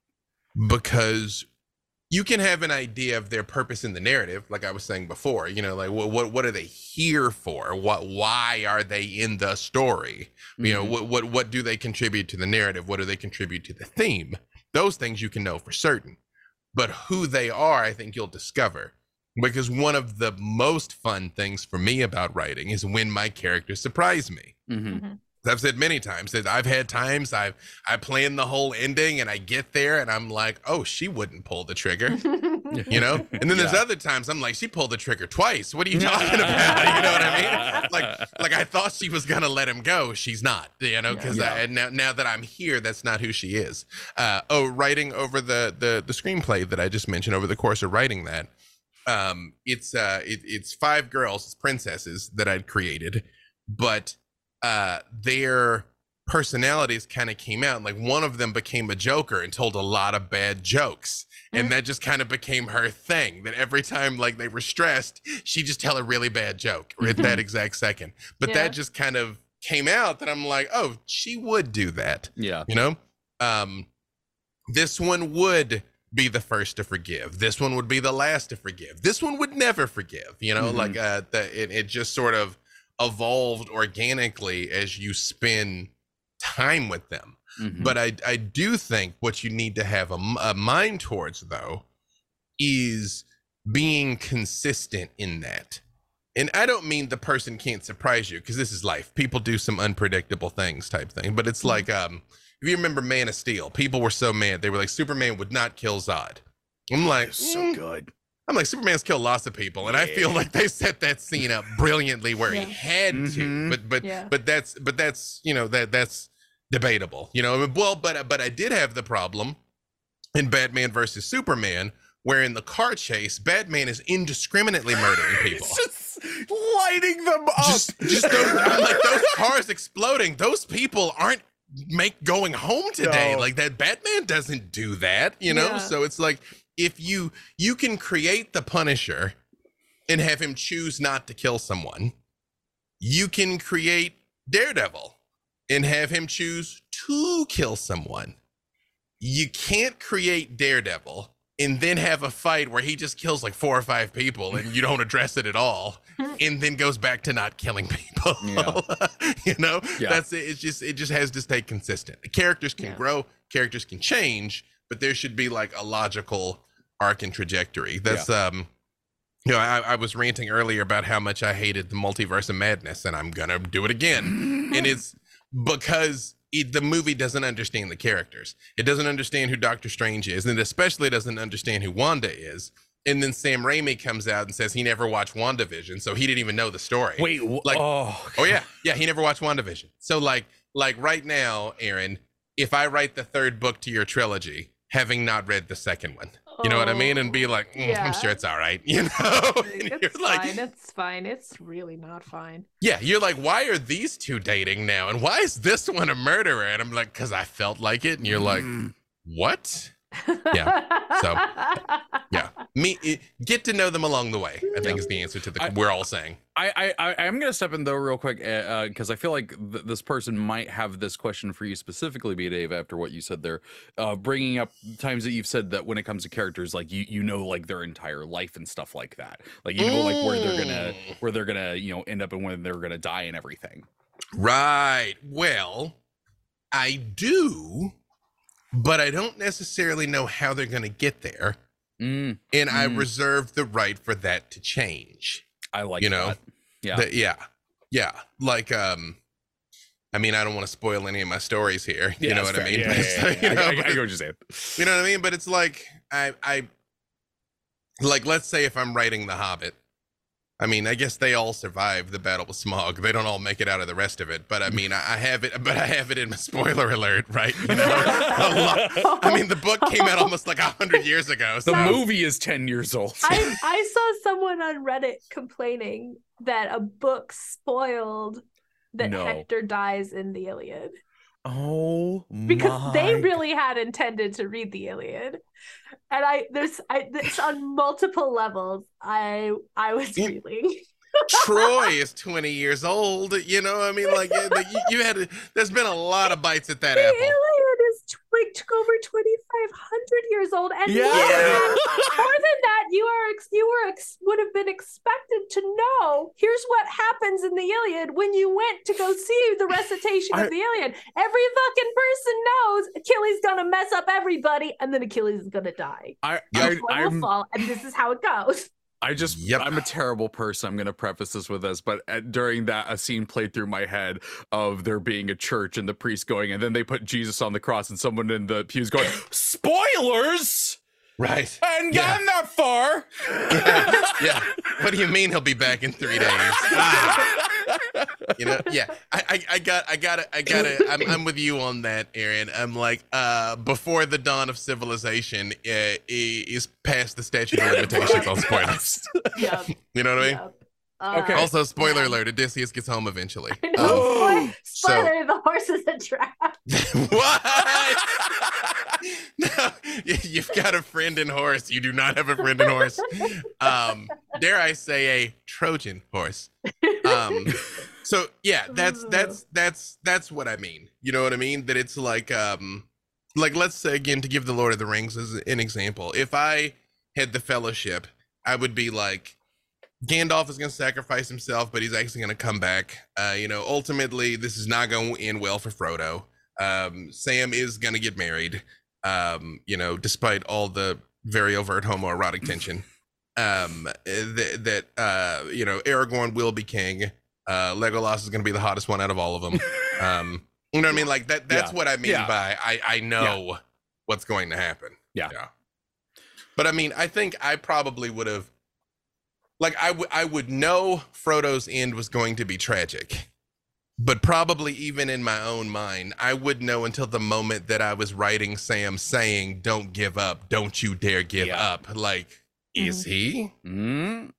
because you can have an idea of their purpose in the narrative, like I was saying before. You know, like what are they here for? Why are they in the story? Mm-hmm. You know, what do they contribute to the narrative? What do they contribute to the theme? Those things you can know for certain. But who they are, I think you'll discover. Because one of the most fun things for me about writing is when my characters surprise me. Mm-hmm. Mm-hmm. I've said many times that I've had times I plan the whole ending and I get there and I'm like, oh, she wouldn't pull the trigger, you know? And then there's other times I'm like, she pulled the trigger twice. What are you talking about? You know what I mean? Like I thought she was going to let him go. She's not, you know, because now that I'm here, that's not who she is. Writing over the screenplay that I just mentioned, over the course of writing that, it's 5 girls, it's princesses that I'd created, but their personalities kind of came out. Like one of them became a joker and told a lot of bad jokes, and that just kind of became her thing, that every time like they were stressed, she'd just tell a really bad joke at that exact second. But that just kind of came out that I'm like, oh, she would do that. Yeah, you know. This one would be the first to forgive. This one would be the last to forgive. This one would never forgive, you know. Like it just sort of evolved organically as you spend time with them. Mm-hmm. But I do think what you need to have a mind towards, though, is being consistent in that. And I don't mean the person can't surprise you, because this is life. People do some unpredictable things type thing. But it's like, if you remember Man of Steel, people were so mad. They were like, Superman would not kill Zod. I'm like, so good. I'm like, Superman's killed lots of people, and I feel like they set that scene up brilliantly where he had to. But that's you know, that's debatable, you know. Well, but I did have the problem in Batman versus Superman, where in the car chase, Batman is indiscriminately murdering people, just lighting them up. Just I'm like, those cars exploding. Those people aren't going home today. No. Like that, Batman doesn't do that, you know. So it's like, if you can create the Punisher and have him choose not to kill someone, you can create Daredevil and have him choose to kill someone. You can't create Daredevil and then have a fight where he just kills like 4 or 5 people and you don't address it at all, and then goes back to not killing people. You know, that's it. It just has to stay consistent. The characters can grow, characters can change, but there should be like a logical arc and trajectory. That's you know, I was ranting earlier about how much I hated the Multiverse of Madness, and I'm gonna do it again. And it's because the movie doesn't understand the characters. It doesn't understand who Doctor Strange is, and it especially doesn't understand who Wanda is. And then Sam Raimi comes out and says he never watched WandaVision, so he didn't even know the story. Wait, like, oh yeah, he never watched WandaVision. So like right now, Aaron, if I write the third book to your trilogy, having not read the second one, you know what I mean, and be like, I'm sure it's all right, you know. It's fine. It's fine. It's really not fine. Yeah, you're like, why are these two dating now, and why is this one a murderer? And I'm like, because I felt like it, and you're like, what? Yeah. So, yeah. Get to know them along the way, I think is the answer to the we're all saying. I'm going to step in though real quick because I feel like this person might have this question for you specifically, B. Dave, after what you said there, bringing up times that you've said that when it comes to characters, like you know, like their entire life and stuff like that, like you know, like where they're gonna you know end up and when they're gonna die and everything. Right. Well, I do. But I don't necessarily know how they're going to get there. And I reserve the right for that to change. I like that. Yeah. Yeah. Like, I mean, I don't want to spoil any of my stories here. You know what I mean? I get what you're saying. You know what I mean? But it's like, I like, let's say if I'm writing The Hobbit, I mean, I guess they all survive the Battle of Smaug. They don't all make it out of the rest of it. But I mean, I have it in my spoiler alert, right? You know, I mean, the book came out almost like 100 years ago. So. The movie is 10 years old. I saw someone on Reddit complaining that a book spoiled that Hector dies in the Iliad. Oh, because they really had intended to read the Iliad, and it's on multiple levels. I was reeling. Troy is 20 years old. You know, I mean, like you had. There's been a lot of bites at that apple. The Iliad is like over 2,500 years old, and more than that, would have been expected to know. Here's what happens in the Iliad when you went to go see the recitation of the Iliad. Every fucking person knows Achilles gonna mess up everybody, and then Achilles is gonna die. Will fall, and this is how it goes. I'm a terrible person. I'm going to preface this with this, but during that, a scene played through my head of there being a church and the priest going, and then they put Jesus on the cross and someone in the pews going, spoilers! Right. And gotten that far. Yeah. What do you mean he'll be back in 3 days? You know, yeah. I got it. I'm with you on that, Aaron. I'm like, before the dawn of civilization is past the statute of limitations on spoilers. Yeah. You know what I mean? Okay. Also, spoiler alert: Odysseus gets home eventually. Spoiler: the horse is a trap. What? No, you've got a friend in horse. You do not have a friend in horse. Dare I say a Trojan horse? So yeah, that's what I mean. You know what I mean? That it's like let's say again to give the Lord of the Rings as an example. If I had the Fellowship, I would be like, Gandalf is going to sacrifice himself, but he's actually going to come back. You know, ultimately, this is not going to end well for Frodo. Sam is going to get married, you know, despite all the very overt homoerotic tension. You know, Aragorn will be king. Legolas is going to be the hottest one out of all of them. You know what I mean? Like that's what I mean by I know what's going to happen. Yeah. But I mean, I think I probably would have, like, I would know Frodo's end was going to be tragic, but probably even in my own mind, I would know until the moment that I was writing Sam saying, "Don't give up. Don't you dare give up." Like, is he? You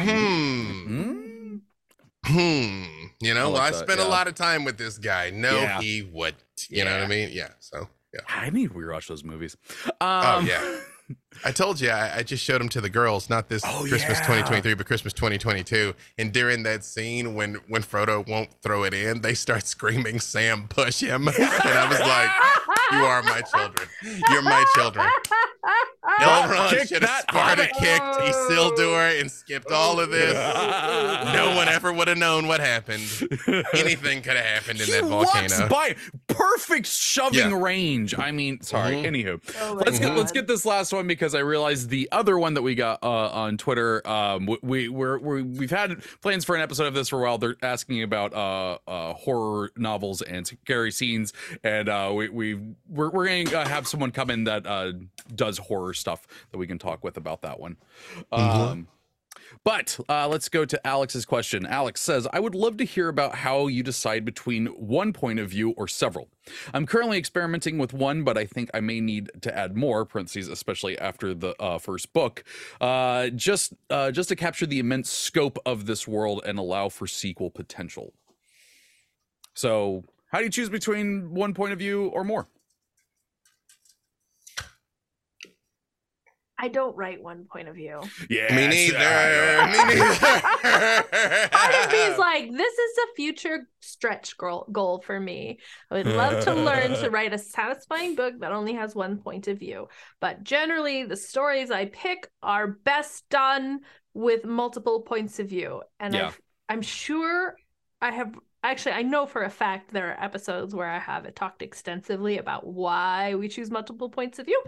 know, I spent a lot of time with this guy. No, he would. You know what I mean? Yeah. So, yeah. I need to rewatch those movies. Oh, yeah. I told you, I just showed them to the girls, not this Christmas 2023, but Christmas 2022. And during that scene, when Frodo won't throw it in, they start screaming, "Sam, push him." And I was like, "You are my children. You're my children." Elrond should have Sparta kicked Isildur and skipped all of this. No one ever would have known what happened. Anything could have happened in that volcano. By perfect shoving range. I mean, sorry. Anywho, let's get this last one, because I realized the other one that we got on Twitter. We've had plans for an episode of this for a while. They're asking about horror novels and scary scenes, and we're going to have someone come in that does horror stuff that we can talk with about that one. Mhm. But let's go to Alex's question. Alex says, I would love to hear about how you decide between one point of view or several. I'm currently experimenting with one, but I think I may need to add more, parentheses, especially after the first book, just to capture the immense scope of this world and allow for sequel potential. So how do you choose between one point of view or more? I don't write one point of view. Yeah, Me neither. Me neither. Part of me is like, this is a future stretch goal for me. I would love to learn to write a satisfying book that only has one point of view. But generally, the stories I pick are best done with multiple points of view. And I'm sure I know for a fact there are episodes where I have talked extensively about why we choose multiple points of view.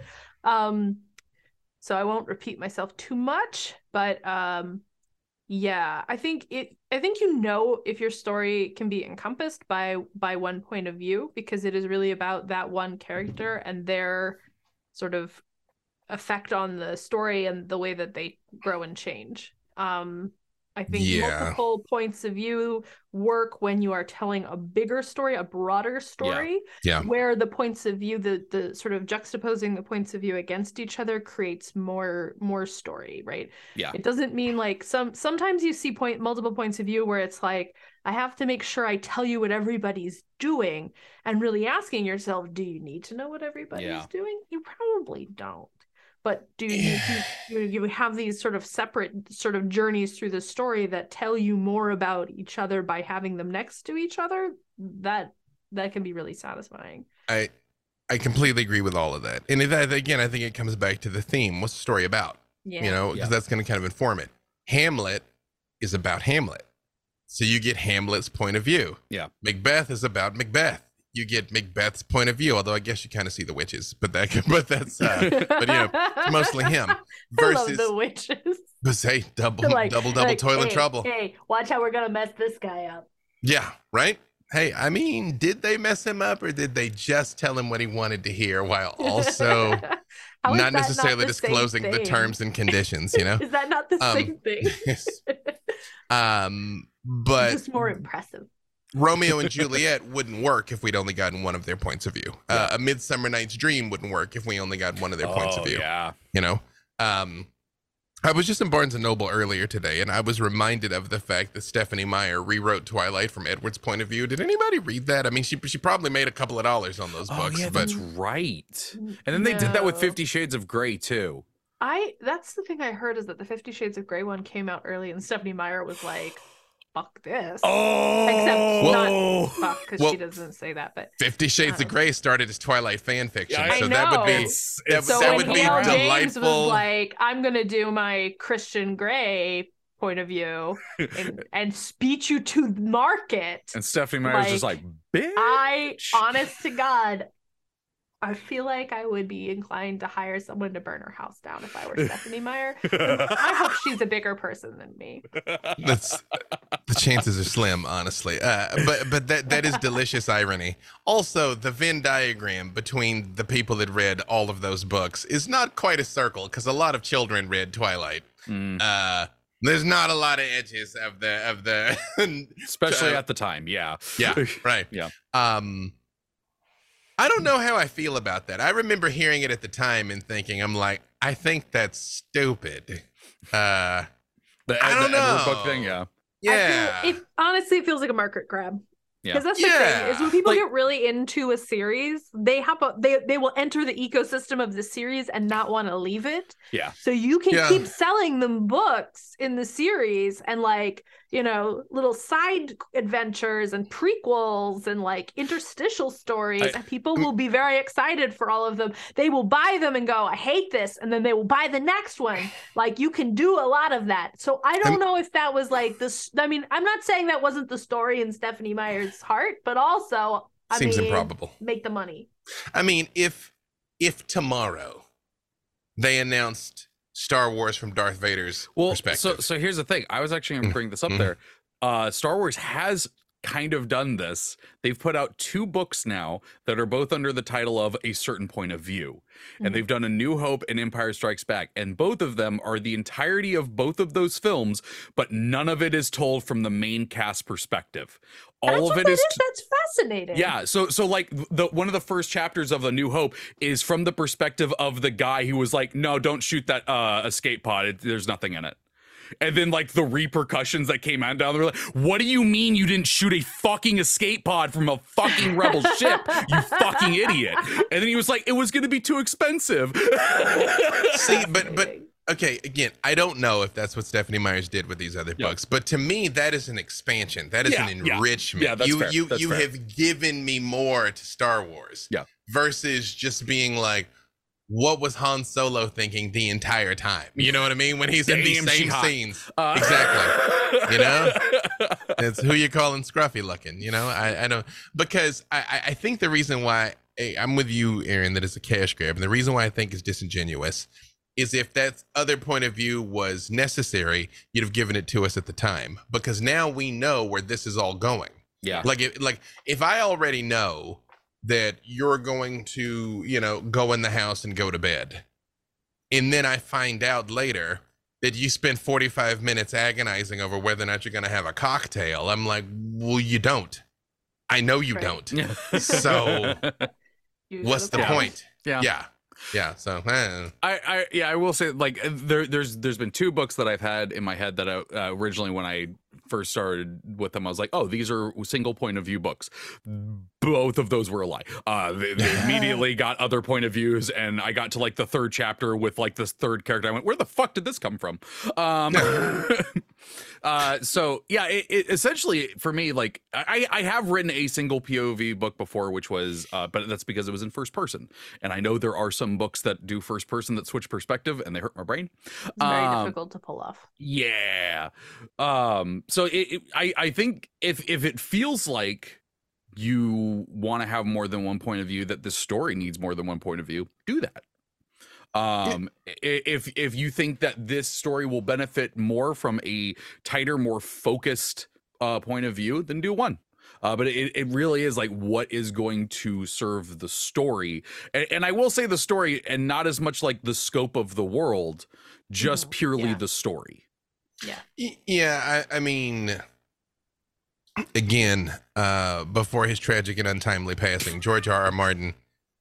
So I won't repeat myself too much, but yeah, I think if your story can be encompassed by one point of view, because it is really about that one character and their sort of effect on the story and the way that they grow and change. I think multiple points of view work when you are telling a bigger story, a broader story, where the points of view, the sort of juxtaposing the points of view against each other creates more story, right? Yeah. It doesn't mean like sometimes you see multiple points of view where it's like, I have to make sure I tell you what everybody's doing, and really asking yourself, do you need to know what everybody's doing? You probably don't. But do you have these sort of separate sort of journeys through the story that tell you more about each other by having them next to each other? That can be really satisfying. I completely agree with all of that. And again, I think it comes back to the theme. What's the story about? Yeah. You know, because that's going to kind of inform it. Hamlet is about Hamlet. So you get Hamlet's point of view. Yeah. Macbeth is about Macbeth. You get Macbeth's point of view, although I guess you kind of see the witches, but that's it's mostly him. Versus, I love the witches. But say double toil and trouble. Hey, watch how we're gonna mess this guy up. Yeah, right. Hey, I mean, did they mess him up, or did they just tell him what he wanted to hear while also not necessarily disclosing the terms and conditions? You know, is that not the same thing? Yes. But it's just more impressive. Romeo and Juliet wouldn't work if we'd only gotten one of their points of view. A Midsummer Night's Dream wouldn't work if we only got one of their points of view. Yeah. You know, I was just in Barnes & Noble earlier today, and I was reminded of the fact that Stephenie Meyer rewrote Twilight from Edward's point of view. Did anybody read that? I mean, she probably made a couple of dollars on those books. Yeah, that's right. And then they did that with 50 Shades of Grey, too. That's the thing I heard, is that the 50 Shades of Grey one came out early, and Stephenie Meyer was like, fuck this. Except not fuck, because she doesn't say that, but 50 Shades of Grey started as Twilight fan fiction. Yeah, so that would be that would be delightful. James was like, I'm gonna do my Christian Grey point of view and speech you to market. And Stephenie Meyer's just like, bitch. Honest to God, I feel like I would be inclined to hire someone to burn her house down if I were Stephenie Meyer. I hope she's a bigger person than me. The chances are slim, honestly. But that is delicious irony. Also, the Venn diagram between the people that read all of those books is not quite a circle, because a lot of children read Twilight. There's not a lot of edges of the especially at the time. Yeah, right. Yeah. I don't know how I feel about that. I remember hearing it at the time and thinking, I'm like, I think that's stupid. I don't know. Edward book thing, yeah. Honestly, it feels like a market grab. Yeah. Because that's the thing, is when people get really into a series, they will enter the ecosystem of the series and not want to leave it. Yeah. So you can keep selling them books in the series and little side adventures and prequels and interstitial stories, and people will be very excited for all of them. They will buy them and go, I hate this, and then they will buy the next one. You can do a lot of that. So I don't know if that was this. I mean, I'm not saying that wasn't the story in Stephenie Meyer's heart, but also seems improbable. Make the money. I mean, if tomorrow they announced Star Wars from Darth Vader's perspective. So here's the thing. I was actually going to bring this up there. Star Wars has kind of done this. They've put out 2 books now that are both under the title of A Certain Point of View. And they've done A New Hope and Empire Strikes Back. And both of them are the entirety of both of those films, but none of it is told from the main cast perspective. All of it is that's fascinating. Yeah, so like one of the first chapters of A New Hope is from the perspective of the guy who was like, no, don't shoot that escape pod. There's nothing in it. And then like the repercussions that came out down there, like, what do you mean you didn't shoot a fucking escape pod from a fucking rebel ship, you fucking idiot? And then he was like, it was going to be too expensive. See, but okay, again, I don't know if that's what Stephanie Myers did with these other books, but to me, that is an expansion. That is an enrichment. Yeah, that's fair. You fair. have given me more to Star Wars. Yeah. Versus just being like, what was Han Solo thinking the entire time? You know what I mean? When he's in these same scenes. Exactly. You know? It's who you calling scruffy looking, you know? I know. Because I think the reason why, I'm with you, Aaron, that it's a cash grab. And the reason why I think it's disingenuous is if that other point of view was necessary, you'd have given it to us at the time. Because now we know where this is all going. Yeah. Like if I already know that you're going to, you know, go in the house and go to bed, and then I find out later that you spent 45 minutes agonizing over whether or not you're going to have a cocktail, I'm like, well, you don't. I know you don't. So what's the point? Yeah. So I will say, like, there's been 2 books that I've had in my head that I, originally when I first started with them, I was like, oh, these are single point of view books. Both of those were a lie. They immediately got other point of views, and I got to like the 3rd chapter with like this 3rd character. I went, where the fuck did this come from? So yeah, it essentially for me, like I have written a single POV book before, which was, but that's because it was in first person, and I know there are some books that do first person that switch perspective, and they hurt my brain. It's very difficult to pull off. Yeah. So I think if it feels like you want to have more than one point of view, that the story needs more than one point of view, do that. If you think that this story will benefit more from a tighter, more focused point of view, then do one. But it really is like, what is going to serve the story? And I will say the story, and not as much like the scope of the world, just purely the story. Yeah. I mean, again, before his tragic and untimely passing, George R.R. Martin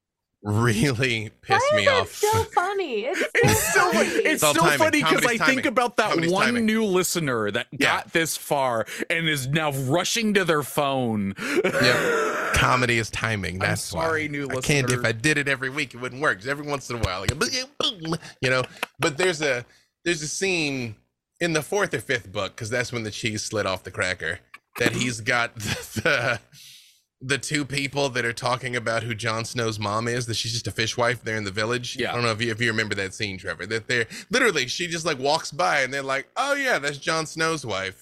really pissed me off. It's so funny. It's so funny because I think about that one new listener that got this far and is now rushing to their phone. Yeah, comedy is timing. That's why. New listener. If I did it every week, it wouldn't work. Every once in a while, like, you know. But there's a scene in the 4th or 5th book, because that's when the cheese slid off the cracker, that he's got the 2 people that are talking about who Jon Snow's mom is, that she's just a fishwife there in the village. Yeah. I don't know if you remember that scene, Trevor, that they're literally, she just like walks by and they're like, oh yeah, that's Jon Snow's wife,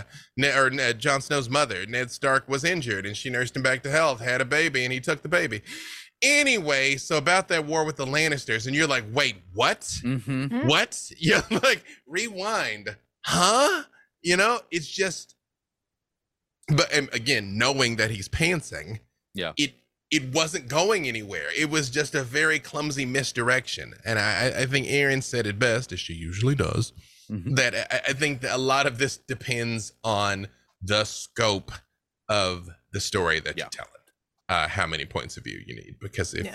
Jon Snow's mother. Ned Stark was injured and she nursed him back to health, had a baby, and he took the baby. Anyway, so about that war with the Lannisters, and you're like, wait, what? Mm-hmm. What? You're like, rewind. Huh? You know, it's just, but again, knowing that he's pantsing, it wasn't going anywhere. It was just a very clumsy misdirection. And I think Erin said it best, as she usually does, that I think that a lot of this depends on the scope of the story that you're telling. How many points of view you need, because if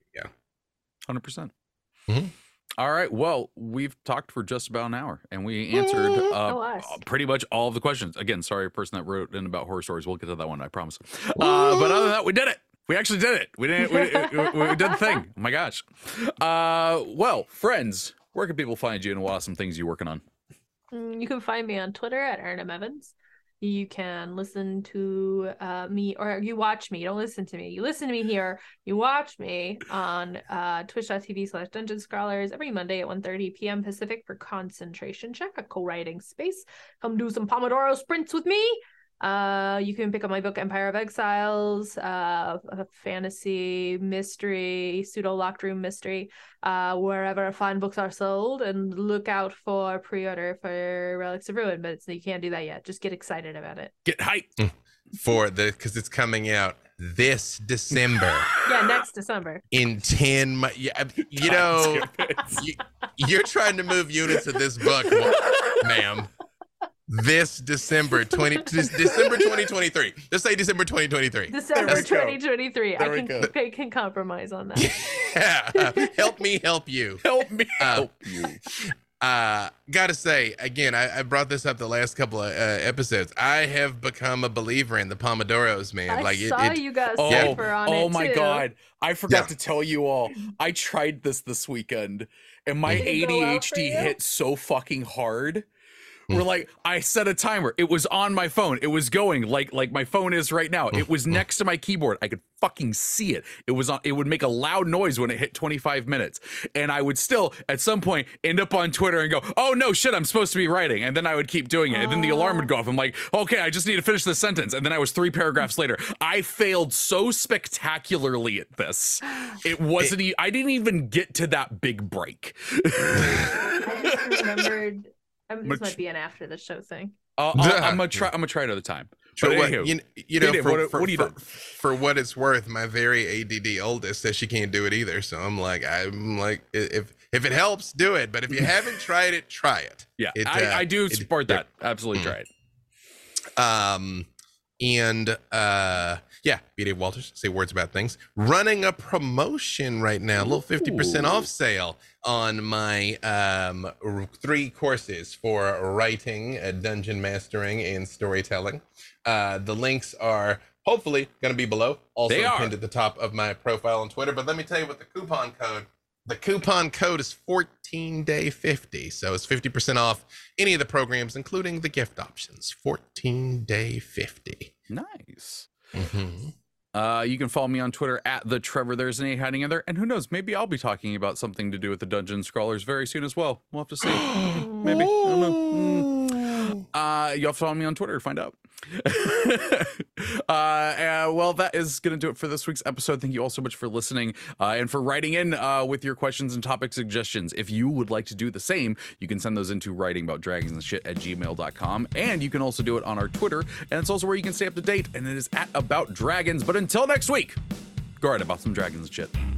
100%. All right, well, we've talked for just about an hour, and we answered pretty much all of the questions. Again, sorry, person that wrote in about horror stories. We'll get to that one, I promise. But other than that, we did it. We actually did it. We did the thing. Oh my gosh. Well, friends, where can people find you, and what awesome things you're working on? You can find me on Twitter at Aaron Evans. You can listen to me, or you watch me. You don't listen to me. You listen to me here. You watch me on twitch.tv/Dungeon Scrollers every Monday at 1:30 p.m. Pacific for Concentration Check, a co-writing space. Come do some Pomodoro sprints with me. You can pick up my book Empire of Exiles, a fantasy mystery, pseudo locked room mystery, wherever fine books are sold, and look out for pre-order for Relics of Ruin, but you can't do that yet. Just get excited about it. Get hyped. because it's coming out this December. Yeah, next December. In 10 months. Yeah, you know, you're trying to move units of this book, ma'am. This December 2023. Let's say December 2023. December 2023. There we go. I can compromise on that. Yeah. Help me help you. Help me help you. Gotta say, again, I brought this up the last couple of episodes. I have become a believer in the Pomodoros, man. I Like saw you guys cipher on it. Oh my too. God. I forgot Yeah. to tell you all. I tried this weekend and my Did it go well for ADHD you? hit so fucking hard. We're like, I set a timer. It was on my phone. It was going like my phone is right now. It was next to my keyboard. I could fucking see it. It was on. It would make a loud noise when it hit 25 minutes, and I would still at some point end up on Twitter and go, "Oh no, shit! I'm supposed to be writing," and then I would keep doing it, and then the alarm would go off. I'm like, "Okay, I just need to finish this sentence," and then I was 3 paragraphs later. I failed so spectacularly at this. It wasn't. I didn't even get to that big break. I just remembered. This might be an after the show thing. I'm gonna try another time. For But what, anywho, you know, what do you do? for what it's worth, my very ADD oldest says she can't do it either. So I'm like, if it helps, do it. But if you haven't tried it, try it. Yeah, I do support that. Absolutely try it. Yeah, B.D. Walters, say words about things. Running a promotion right now, a little 50% off sale on my 3 courses for writing, dungeon mastering, and storytelling. The links are hopefully going to be below, also pinned at the top of my profile on Twitter. But let me tell you what the coupon code is 14day50. So it's 50% off any of the programs, including the gift options. 14day50. Nice. Mm-hmm. You can follow me on Twitter at the Trevor. There's an A hiding in there, and who knows? Maybe I'll be talking about something to do with the Dungeon Scrawlers very soon as well. We'll have to see. Maybe. I don't know. You'll follow me on Twitter to find out. Well, that is going to do it for this week's episode. Thank you all so much for listening and for writing in with your questions and topic suggestions. If you would like to do the same, you can send those into writingaboutdragonsandshit@gmail.com, and you can also do it on our Twitter, and it's also where you can stay up to date, and it is @AboutDragons. But until next week, go write about some dragons and shit.